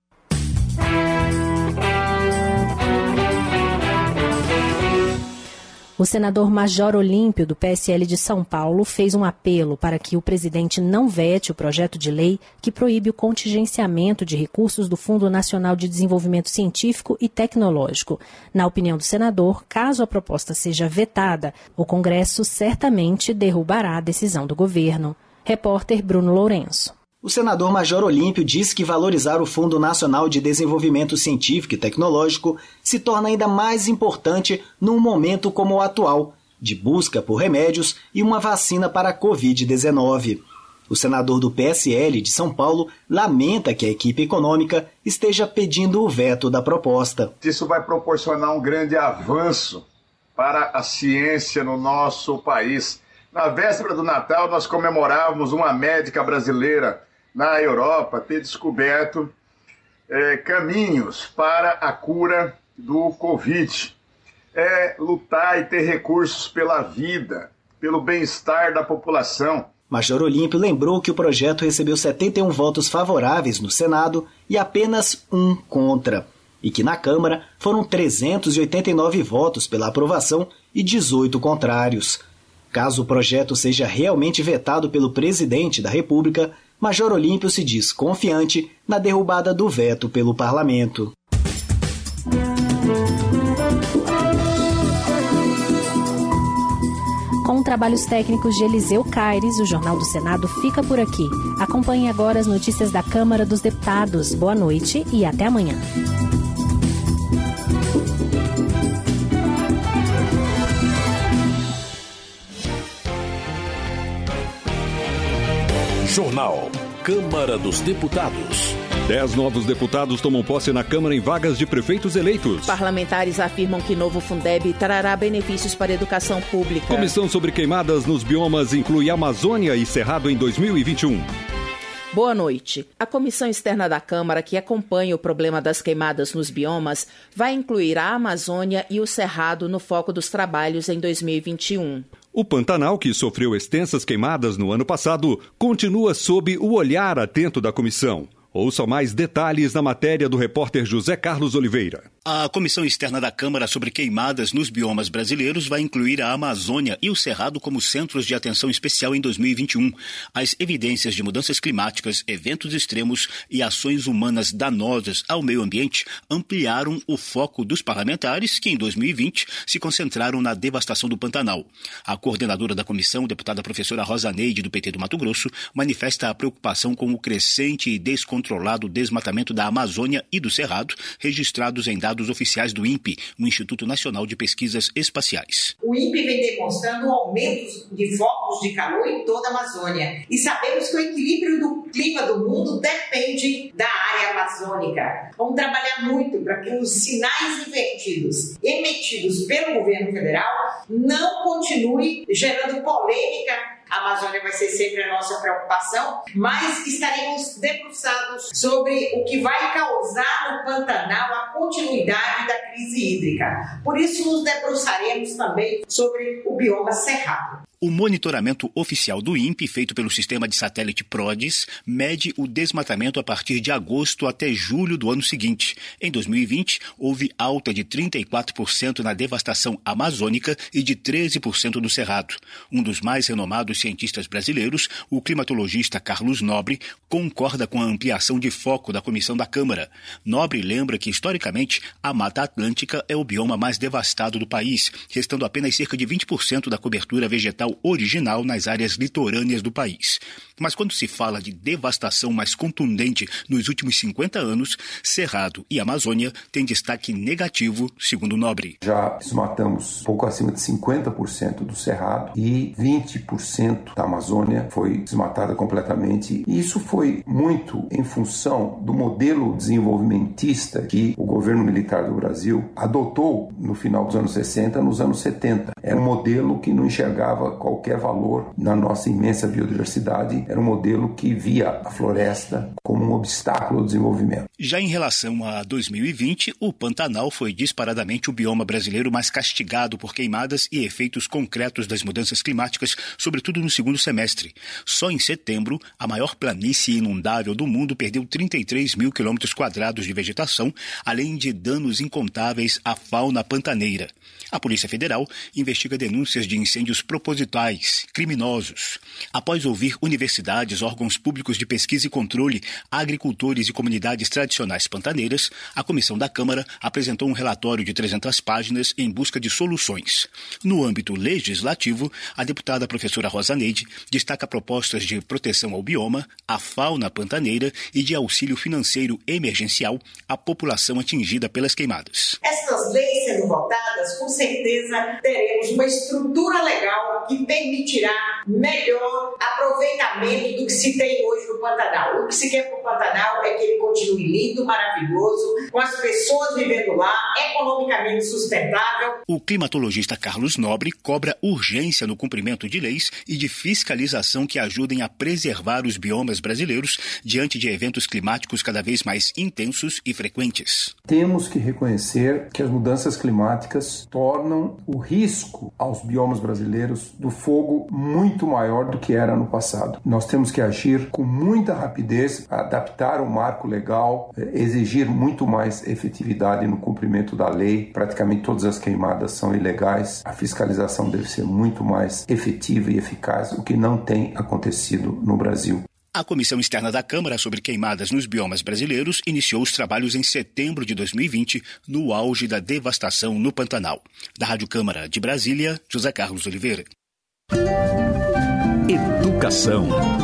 O senador Major Olímpio, do PSL de São Paulo, fez um apelo para que o presidente não vete o projeto de lei que proíbe o contingenciamento de recursos do Fundo Nacional de Desenvolvimento Científico e Tecnológico. Na opinião do senador, caso a proposta seja vetada, o Congresso certamente derrubará a decisão do governo. Repórter Bruno Lourenço. O senador Major Olímpio disse que valorizar o Fundo Nacional de Desenvolvimento Científico e Tecnológico se torna ainda mais importante num momento como o atual, de busca por remédios e uma vacina para a Covid-19. O senador do PSL de São Paulo lamenta que a equipe econômica esteja pedindo o veto da proposta. Isso vai proporcionar um grande avanço para a ciência no nosso país. Na véspera do Natal, nós comemorávamos uma médica brasileira na Europa ter descoberto caminhos para a cura do Covid. É lutar e ter recursos pela vida, pelo bem-estar da população. Major Olímpio lembrou que o projeto recebeu 71 votos favoráveis no Senado e apenas 1 contra, e que na Câmara foram 389 votos pela aprovação e 18 contrários. Caso o projeto seja realmente vetado pelo presidente da República, Major Olímpio se diz confiante na derrubada do veto pelo parlamento. Com trabalhos técnicos de Eliseu Caires, o Jornal do Senado fica por aqui. Acompanhe agora as notícias da Câmara dos Deputados. Boa noite e até amanhã. Jornal Câmara dos Deputados. 10 novos deputados tomam posse na Câmara em vagas de prefeitos eleitos. Parlamentares afirmam que novo Fundeb trará benefícios para a educação pública. Comissão sobre queimadas nos biomas inclui Amazônia e Cerrado em 2021. Boa noite. A Comissão Externa da Câmara, que acompanha o problema das queimadas nos biomas, vai incluir a Amazônia e o Cerrado no foco dos trabalhos em 2021. O Pantanal, que sofreu extensas queimadas no ano passado, continua sob o olhar atento da comissão. Ouça mais detalhes na matéria do repórter José Carlos Oliveira. A Comissão Externa da Câmara sobre queimadas nos biomas brasileiros vai incluir a Amazônia e o Cerrado como centros de atenção especial em 2021. As evidências de mudanças climáticas, eventos extremos e ações humanas danosas ao meio ambiente ampliaram o foco dos parlamentares que, em 2020, se concentraram na devastação do Pantanal. A coordenadora da comissão, deputada professora Rosa Neide, do PT do Mato Grosso, manifesta a preocupação com o crescente e descontrolado desmatamento da Amazônia e do Cerrado, registrados em dados oficiais do INPE, o Instituto Nacional de Pesquisas Espaciais. O INPE vem demonstrando um aumento de focos de calor em toda a Amazônia. E sabemos que o equilíbrio do clima do mundo depende da área amazônica. Vamos trabalhar muito para que os sinais invertidos emitidos pelo governo federal não continuem gerando polêmica. A Amazônia vai ser sempre a nossa preocupação, mas estaremos debruçados sobre o que vai causar no Pantanal a continuidade da crise hídrica. Por isso, nos debruçaremos também sobre o bioma Cerrado. O monitoramento oficial do INPE, feito pelo sistema de satélite PRODES, mede o desmatamento a partir de agosto até julho do ano seguinte. Em 2020, houve alta de 34% na devastação amazônica e de 13% no Cerrado. Um dos mais renomados cientistas brasileiros, o climatologista Carlos Nobre, concorda com a ampliação de foco da comissão da Câmara. Nobre lembra que, historicamente, a Mata Atlântica é o bioma mais devastado do país, restando apenas cerca de 20% da cobertura vegetal original nas áreas litorâneas do país. Mas quando se fala de devastação mais contundente nos últimos 50 anos, Cerrado e Amazônia têm destaque negativo, segundo Nobre. Já desmatamos pouco acima de 50% do Cerrado e 20% da Amazônia foi desmatada completamente. E isso foi muito em função do modelo desenvolvimentista que o governo militar do Brasil adotou no final dos anos 60, nos anos 70. Era um modelo que não enxergava qualquer valor na nossa imensa biodiversidade. Era um modelo que via a floresta como um obstáculo ao desenvolvimento. Já em relação a 2020, o Pantanal foi disparadamente o bioma brasileiro mais castigado por queimadas e efeitos concretos das mudanças climáticas, sobretudo no segundo semestre. Só em setembro, a maior planície inundável do mundo perdeu 33 mil quilômetros quadrados de vegetação, além de danos incontáveis à fauna pantaneira. A Polícia Federal investiga denúncias de incêndios propositais, criminosos. Após ouvir universidades, órgãos públicos de pesquisa e controle, agricultores e comunidades tradicionais pantaneiras, a Comissão da Câmara apresentou um relatório de 300 páginas em busca de soluções. No âmbito legislativo, a deputada professora Rosa Neide destaca propostas de proteção ao bioma, à fauna pantaneira e de auxílio financeiro emergencial à população atingida pelas queimadas. Essas leis sendo votadas, com certeza teremos uma estrutura legal que permitirá melhor aproveitamento saneamento do que se tem hoje no Pantanal. O que se quer para o Pantanal é que ele continue lindo, maravilhoso, com as pessoas vivendo lá, economicamente sustentável. O climatologista Carlos Nobre cobra urgência no cumprimento de leis e de fiscalização que ajudem a preservar os biomas brasileiros diante de eventos climáticos cada vez mais intensos e frequentes. Temos que reconhecer que as mudanças climáticas tornam o risco aos biomas brasileiros do fogo muito maior do que era no passado. Nós temos que agir com muita rapidez, adaptar o marco legal, exigir muito mais efetividade no cumprimento da lei. Praticamente todas as queimadas são ilegais. A fiscalização deve ser muito mais efetiva e eficaz, o que não tem acontecido no Brasil. A Comissão Externa da Câmara sobre queimadas nos biomas brasileiros iniciou os trabalhos em setembro de 2020, no auge da devastação no Pantanal. Da Rádio Câmara de Brasília, José Carlos Oliveira. Educação.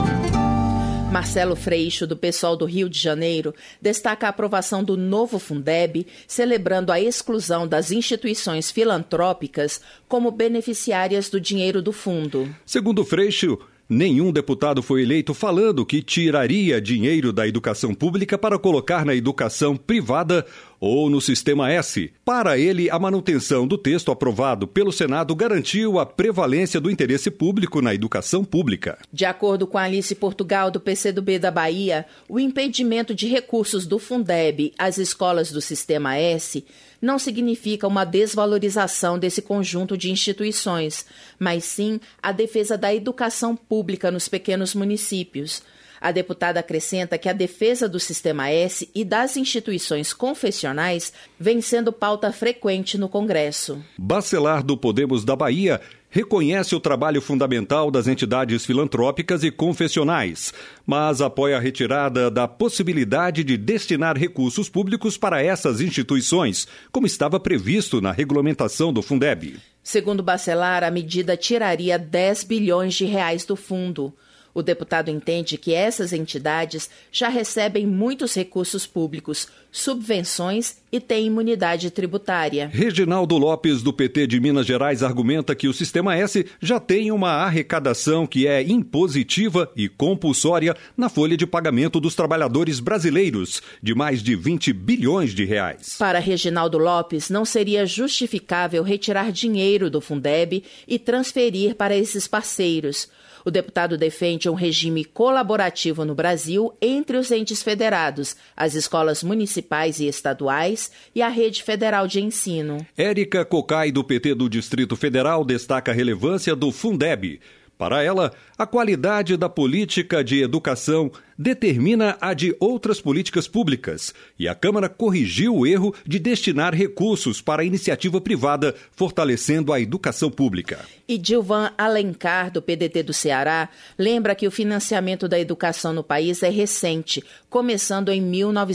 Marcelo Freixo, do PSOL do Rio de Janeiro, destaca a aprovação do novo Fundeb, celebrando a exclusão das instituições filantrópicas como beneficiárias do dinheiro do fundo. Segundo Freixo, nenhum deputado foi eleito falando que tiraria dinheiro da educação pública para colocar na educação privada ou no Sistema S. Para ele, a manutenção do texto aprovado pelo Senado garantiu a prevalência do interesse público na educação pública. De acordo com Alice Portugal, do PCdoB da Bahia, o impedimento de recursos do Fundeb às escolas do Sistema S não significa uma desvalorização desse conjunto de instituições, mas sim a defesa da educação pública nos pequenos municípios. A deputada acrescenta que a defesa do Sistema S e das instituições confessionais vem sendo pauta frequente no Congresso. Bacelar, do Podemos da Bahia, reconhece o trabalho fundamental das entidades filantrópicas e confessionais, mas apoia a retirada da possibilidade de destinar recursos públicos para essas instituições, como estava previsto na regulamentação do Fundeb. Segundo Bacelar, a medida tiraria 10 bilhões de reais do fundo. O deputado entende que essas entidades já recebem muitos recursos públicos, subvenções e têm imunidade tributária. Reginaldo Lopes, do PT de Minas Gerais, argumenta que o Sistema S já tem uma arrecadação que é impositiva e compulsória na folha de pagamento dos trabalhadores brasileiros, de mais de 20 bilhões de reais. Para Reginaldo Lopes, não seria justificável retirar dinheiro do Fundeb e transferir para esses parceiros. O deputado defende um regime colaborativo no Brasil entre os entes federados, as escolas municipais e estaduais e a rede federal de ensino. Érica Cocai, do PT do Distrito Federal, destaca a relevância do Fundeb. Para ela, a qualidade da política de educação determina a de outras políticas públicas, e a Câmara corrigiu o erro de destinar recursos para a iniciativa privada, fortalecendo a educação pública. E Dilvan Alencar, do PDT do Ceará, lembra que o financiamento da educação no país é recente, começando em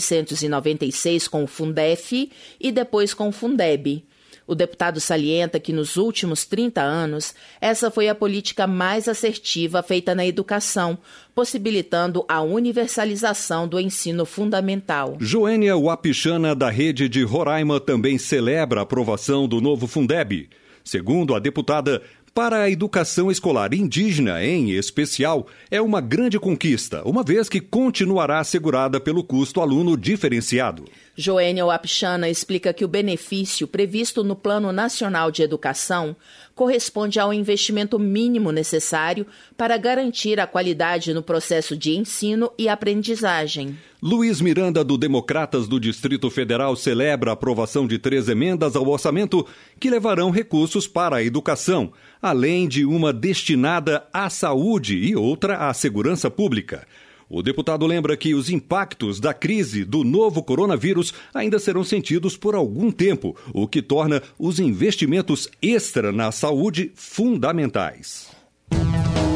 1996 com o Fundef e depois com o Fundeb. O deputado salienta que nos últimos 30 anos, essa foi a política mais assertiva feita na educação, possibilitando a universalização do ensino fundamental. Joênia Wapichana, da rede de Roraima, também celebra a aprovação do novo Fundeb. Segundo a deputada, para a educação escolar indígena, em especial, é uma grande conquista, uma vez que continuará assegurada pelo custo aluno diferenciado. Joênia Wapichana explica que o benefício previsto no Plano Nacional de Educação corresponde ao investimento mínimo necessário para garantir a qualidade no processo de ensino e aprendizagem. Luiz Miranda, do Democratas do Distrito Federal, celebra a aprovação de 3 emendas ao orçamento que levarão recursos para a educação, além de uma destinada à saúde e outra à segurança pública. O deputado lembra que os impactos da crise do novo coronavírus ainda serão sentidos por algum tempo, o que torna os investimentos extra na saúde fundamentais.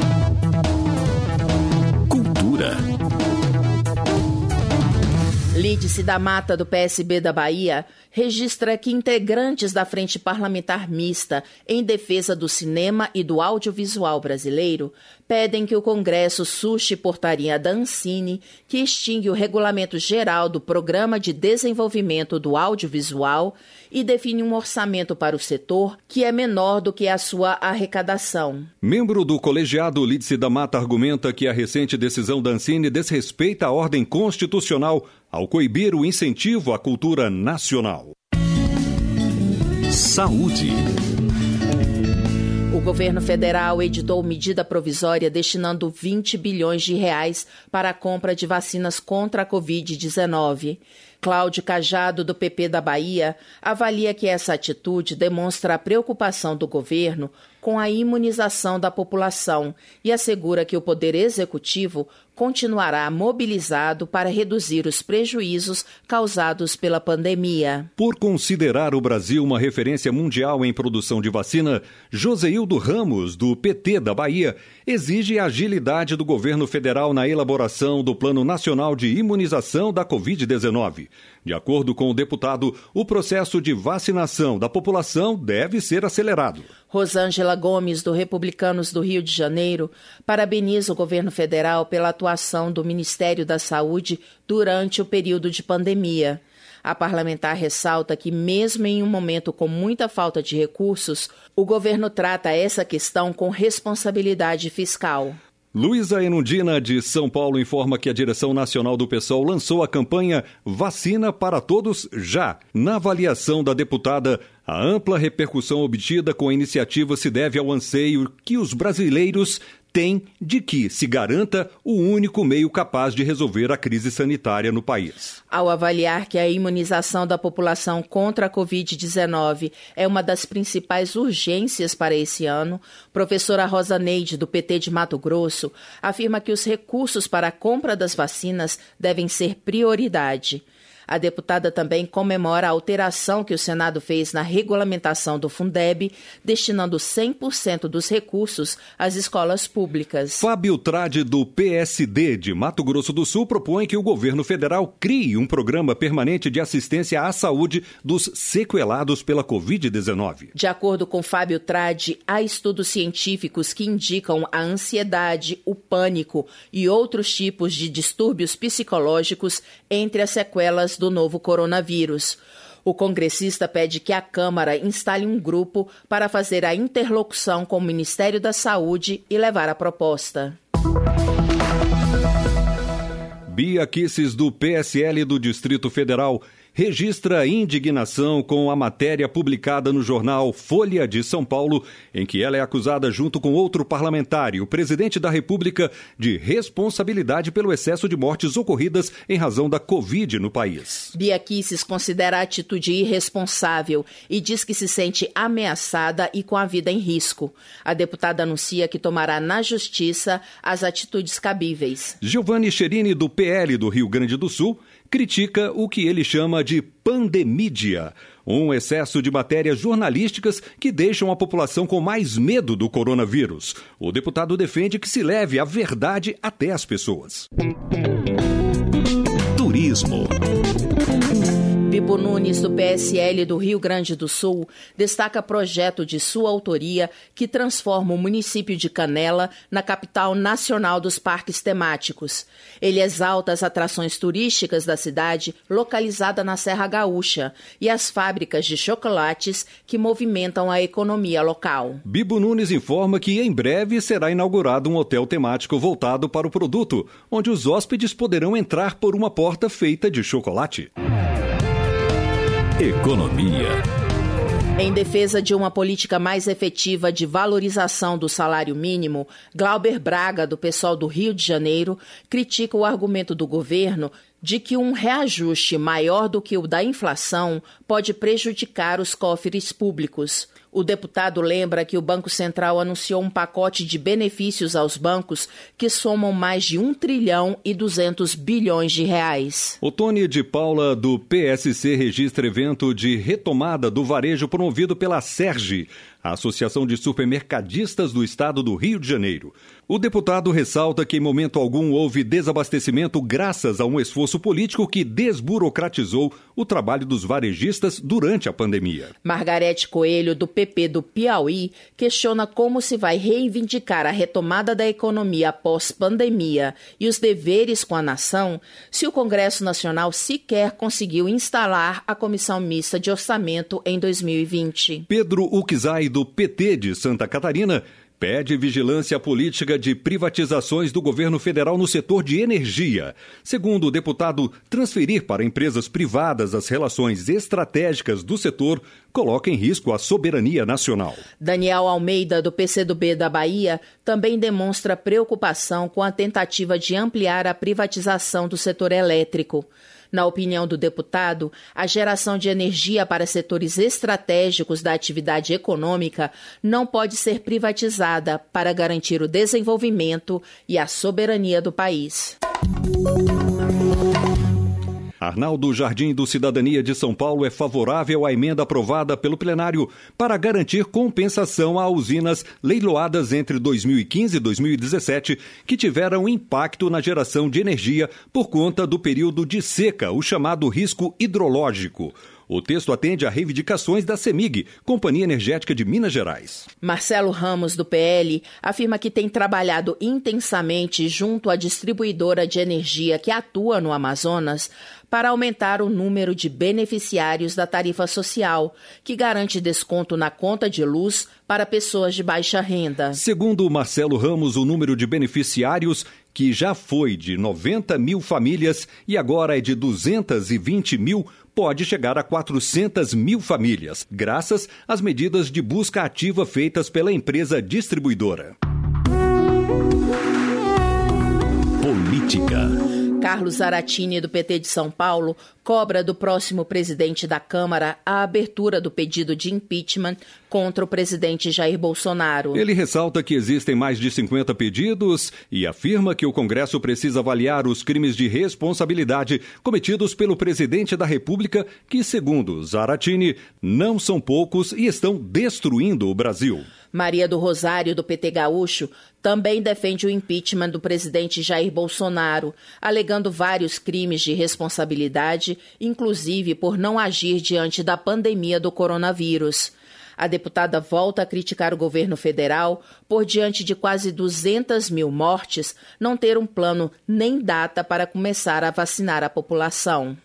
Cultura. Lídice da Mata, do PSB da Bahia, registra que integrantes da Frente Parlamentar Mista em defesa do cinema e do audiovisual brasileiro pedem que o Congresso suste portaria da Ancine que extingue o regulamento geral do Programa de Desenvolvimento do Audiovisual e define um orçamento para o setor que é menor do que a sua arrecadação. Membro do colegiado, Lídice da Mata argumenta que a recente decisão da Ancine desrespeita a ordem constitucional ao coibir o incentivo à cultura nacional. Saúde. O governo federal editou medida provisória destinando 20 bilhões de reais para a compra de vacinas contra a Covid-19. Cláudio Cajado, do PP da Bahia, avalia que essa atitude demonstra a preocupação do governo com a imunização da população e assegura que o Poder Executivo continuará mobilizado para reduzir os prejuízos causados pela pandemia. Por considerar o Brasil uma referência mundial em produção de vacina, Joseildo Ramos, do PT da Bahia, exige a agilidade do governo federal na elaboração do Plano Nacional de Imunização da Covid-19. De acordo com o deputado, o processo de vacinação da população deve ser acelerado. Rosângela Gomes, do Republicanos do Rio de Janeiro, parabeniza o governo federal pela atuação do Ministério da Saúde durante o período de pandemia. A parlamentar ressalta que, mesmo em um momento com muita falta de recursos, o governo trata essa questão com responsabilidade fiscal. Luísa Enundina, de São Paulo, informa que a direção nacional do PSOL lançou a campanha Vacina para Todos Já. Na avaliação da deputada, a ampla repercussão obtida com a iniciativa se deve ao anseio que os brasileiros têm de que se garanta o único meio capaz de resolver a crise sanitária no país. Ao avaliar que a imunização da população contra a Covid-19 é uma das principais urgências para esse ano, professora Rosa Neide, do PT de Mato Grosso, afirma que os recursos para a compra das vacinas devem ser prioridade. A deputada também comemora a alteração que o Senado fez na regulamentação do Fundeb, destinando 100% dos recursos às escolas públicas. Fábio Trade, do PSD de Mato Grosso do Sul, propõe que o governo federal crie um programa permanente de assistência à saúde dos sequelados pela Covid-19. De acordo com Fábio Trade, há estudos científicos que indicam a ansiedade, o pânico e outros tipos de distúrbios psicológicos entre as sequelas do novo coronavírus. O congressista pede que a Câmara instale um grupo para fazer a interlocução com o Ministério da Saúde e levar a proposta. Bia Kicis, do PSL do Distrito Federal, registra indignação com a matéria publicada no jornal Folha de São Paulo, em que ela é acusada, junto com outro parlamentar e o presidente da República, de responsabilidade pelo excesso de mortes ocorridas em razão da Covid no país. Bia Kicis considera a atitude irresponsável e diz que se sente ameaçada e com a vida em risco. A deputada anuncia que tomará na Justiça as atitudes cabíveis. Giovanni Cherini, do PL do Rio Grande do Sul, critica o que ele chama de pandemídia, um excesso de matérias jornalísticas que deixam a população com mais medo do coronavírus. O deputado defende que se leve a verdade até as pessoas. Turismo. Bibo Nunes, do PSL do Rio Grande do Sul, destaca projeto de sua autoria que transforma o município de Canela na capital nacional dos parques temáticos. Ele exalta as atrações turísticas da cidade, localizada na Serra Gaúcha, e as fábricas de chocolates que movimentam a economia local. Bibo Nunes informa que em breve será inaugurado um hotel temático voltado para o produto, onde os hóspedes poderão entrar por uma porta feita de chocolate. Economia. Em defesa de uma política mais efetiva de valorização do salário mínimo, Glauber Braga, do PSOL do Rio de Janeiro, critica o argumento do governo de que um reajuste maior do que o da inflação pode prejudicar os cofres públicos. O deputado lembra que o Banco Central anunciou um pacote de benefícios aos bancos que somam mais de 1,2 trilhão de reais. Otônia de Paula, do PSC, registra evento de retomada do varejo promovido pela Serge. a Associação de Supermercadistas do Estado do Rio de Janeiro. O deputado ressalta que em momento algum houve desabastecimento graças a um esforço político que desburocratizou o trabalho dos varejistas durante a pandemia. Margarete Coelho, do PP do Piauí, questiona como se vai reivindicar a retomada da economia após pandemia e os deveres com a nação se o Congresso Nacional sequer conseguiu instalar a Comissão Mista de Orçamento em 2020. Pedro Uczai, do PT de Santa Catarina, pede vigilância política de privatizações do governo federal no setor de energia. Segundo o deputado, transferir para empresas privadas as relações estratégicas do setor coloca em risco a soberania nacional. Daniel Almeida, do PCdoB da Bahia, também demonstra preocupação com a tentativa de ampliar a privatização do setor elétrico. Na opinião do deputado, a geração de energia para setores estratégicos da atividade econômica não pode ser privatizada para garantir o desenvolvimento e a soberania do país. Arnaldo Jardim, do Cidadania de São Paulo, é favorável à emenda aprovada pelo plenário para garantir compensação a usinas leiloadas entre 2015 e 2017 que tiveram impacto na geração de energia por conta do período de seca, o chamado risco hidrológico. O texto atende a reivindicações da CEMIG, Companhia Energética de Minas Gerais. Marcelo Ramos, do PL, afirma que tem trabalhado intensamente junto à distribuidora de energia que atua no Amazonas para aumentar o número de beneficiários da tarifa social, que garante desconto na conta de luz para pessoas de baixa renda. Segundo Marcelo Ramos, o número de beneficiários, que já foi de 90 mil famílias e agora é de 220 mil, pode chegar a 400 mil famílias, graças às medidas de busca ativa feitas pela empresa distribuidora. Política. Carlos Zaratini, do PT de São Paulo, cobra do próximo presidente da Câmara a abertura do pedido de impeachment contra o presidente Jair Bolsonaro. Ele ressalta que existem mais de 50 pedidos e afirma que o Congresso precisa avaliar os crimes de responsabilidade cometidos pelo presidente da República, que, segundo Zaratini, não são poucos e estão destruindo o Brasil. Maria do Rosário, do PT Gaúcho, também defende o impeachment do presidente Jair Bolsonaro, alegando vários crimes de responsabilidade, inclusive por não agir diante da pandemia do coronavírus. A deputada volta a criticar o governo federal por, diante de quase 200 mil mortes, não ter um plano nem data para começar a vacinar a população.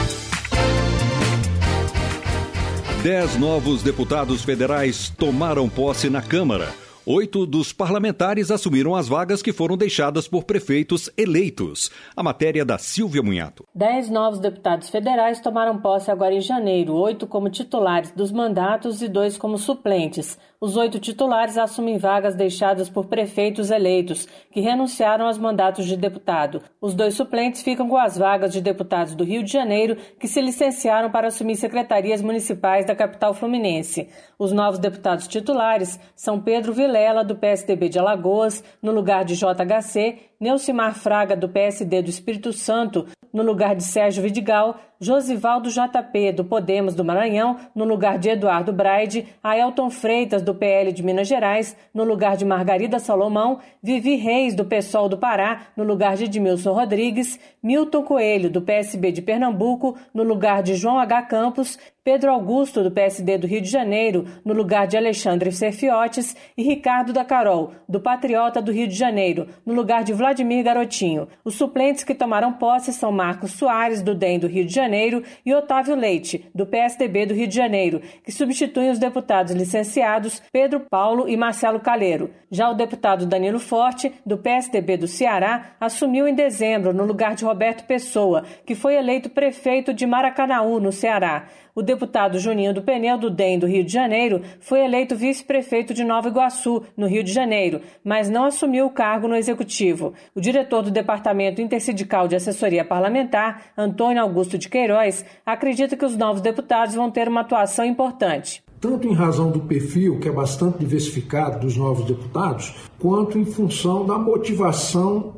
10 novos deputados federais tomaram posse na Câmara. 8 dos parlamentares assumiram as vagas que foram deixadas por prefeitos eleitos. A matéria da Silvia Munhato. 10 novos deputados federais tomaram posse agora em janeiro, 8 como titulares dos mandatos e 2 como suplentes. Os 8 titulares assumem vagas deixadas por prefeitos eleitos, que renunciaram aos mandatos de deputado. Os 2 suplentes ficam com as vagas de deputados do Rio de Janeiro, que se licenciaram para assumir secretarias municipais da capital fluminense. Os novos deputados titulares são Pedro Vilela, do PSDB de Alagoas, no lugar de JHC, Neucimar Fraga, do PSD do Espírito Santo, no lugar de Sérgio Vidigal, Josivaldo JP, do Podemos do Maranhão, no lugar de Eduardo Braide, Aelton Freitas, do PL de Minas Gerais, no lugar de Margarida Salomão, Vivi Reis, do PSOL do Pará, no lugar de Edmilson Rodrigues, Milton Coelho, do PSB de Pernambuco, no lugar de João H. Campos, Pedro Augusto, do PSD do Rio de Janeiro, no lugar de Alexandre Serfiotes, e Ricardo da Carol, do Patriota do Rio de Janeiro, no lugar de Vladimir Garotinho. Os suplentes que tomaram posse são Marcos Soares, do DEM do Rio de Janeiro, e Otávio Leite, do PSDB do Rio de Janeiro, que substituem os deputados licenciados Pedro Paulo e Marcelo Calheiro. Já o deputado Danilo Forte, do PSDB do Ceará, assumiu em dezembro, no lugar de Roberto Pessoa, que foi eleito prefeito de Maracanaú, no Ceará. O deputado Juninho do Pneu, do DEM do Rio de Janeiro, foi eleito vice-prefeito de Nova Iguaçu, no Rio de Janeiro, mas não assumiu o cargo no Executivo. O diretor do Departamento Intersindical de Assessoria Parlamentar, Antônio Augusto de Queiroz, acredita que os novos deputados vão ter uma atuação importante. Tanto em razão do perfil, que é bastante diversificado, dos novos deputados, quanto em função da motivação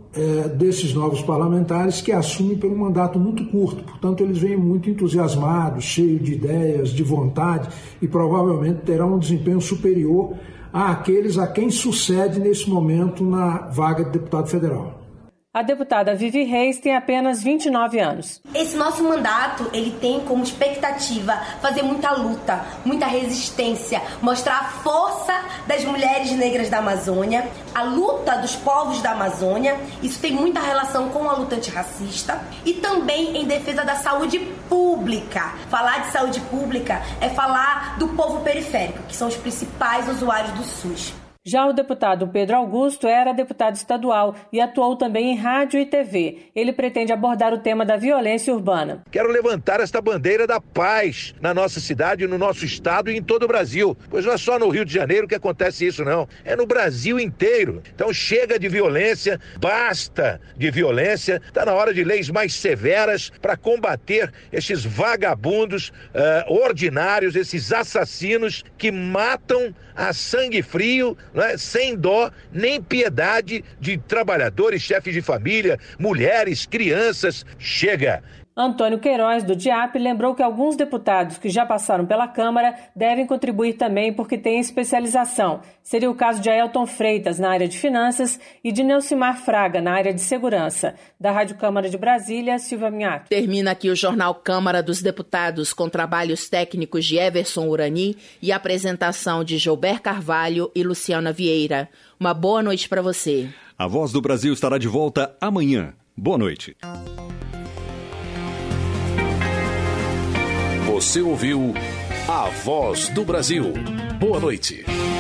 desses novos parlamentares que assumem por um mandato muito curto. Portanto, eles vêm muito entusiasmados, cheios de ideias, de vontade e provavelmente terão um desempenho superior àqueles a quem sucede nesse momento na vaga de deputado federal. A deputada Vivi Reis tem apenas 29 anos. Esse nosso mandato, ele tem como expectativa fazer muita luta, muita resistência, mostrar a força das mulheres negras da Amazônia, a luta dos povos da Amazônia. Isso tem muita relação com a luta antirracista e também em defesa da saúde pública. Falar de saúde pública é falar do povo periférico, que são os principais usuários do SUS. Já o deputado Pedro Augusto era deputado estadual e atuou também em rádio e TV. Ele pretende abordar o tema da violência urbana. Quero levantar esta bandeira da paz na nossa cidade, no nosso estado e em todo o Brasil. Pois não é só no Rio de Janeiro que acontece isso, não. É no Brasil inteiro. Então chega de violência, basta de violência. Está na hora de leis mais severas para combater esses vagabundos ordinários, esses assassinos que matam a sangue frio, sem dó nem piedade de trabalhadores, chefes de família, mulheres, crianças. Chega! Antônio Queiroz, do DIAP, lembrou que alguns deputados que já passaram pela Câmara devem contribuir também porque têm especialização. Seria o caso de Aelton Freitas, na área de finanças, e de Neucimar Fraga, na área de segurança. Da Rádio Câmara de Brasília, Silvia Minhato. Termina aqui o Jornal Câmara dos Deputados, com trabalhos técnicos de Everson Urani e apresentação de Gilber Carvalho e Luciana Vieira. Uma boa noite para você. A Voz do Brasil estará de volta amanhã. Boa noite. Você ouviu A Voz do Brasil. Boa noite.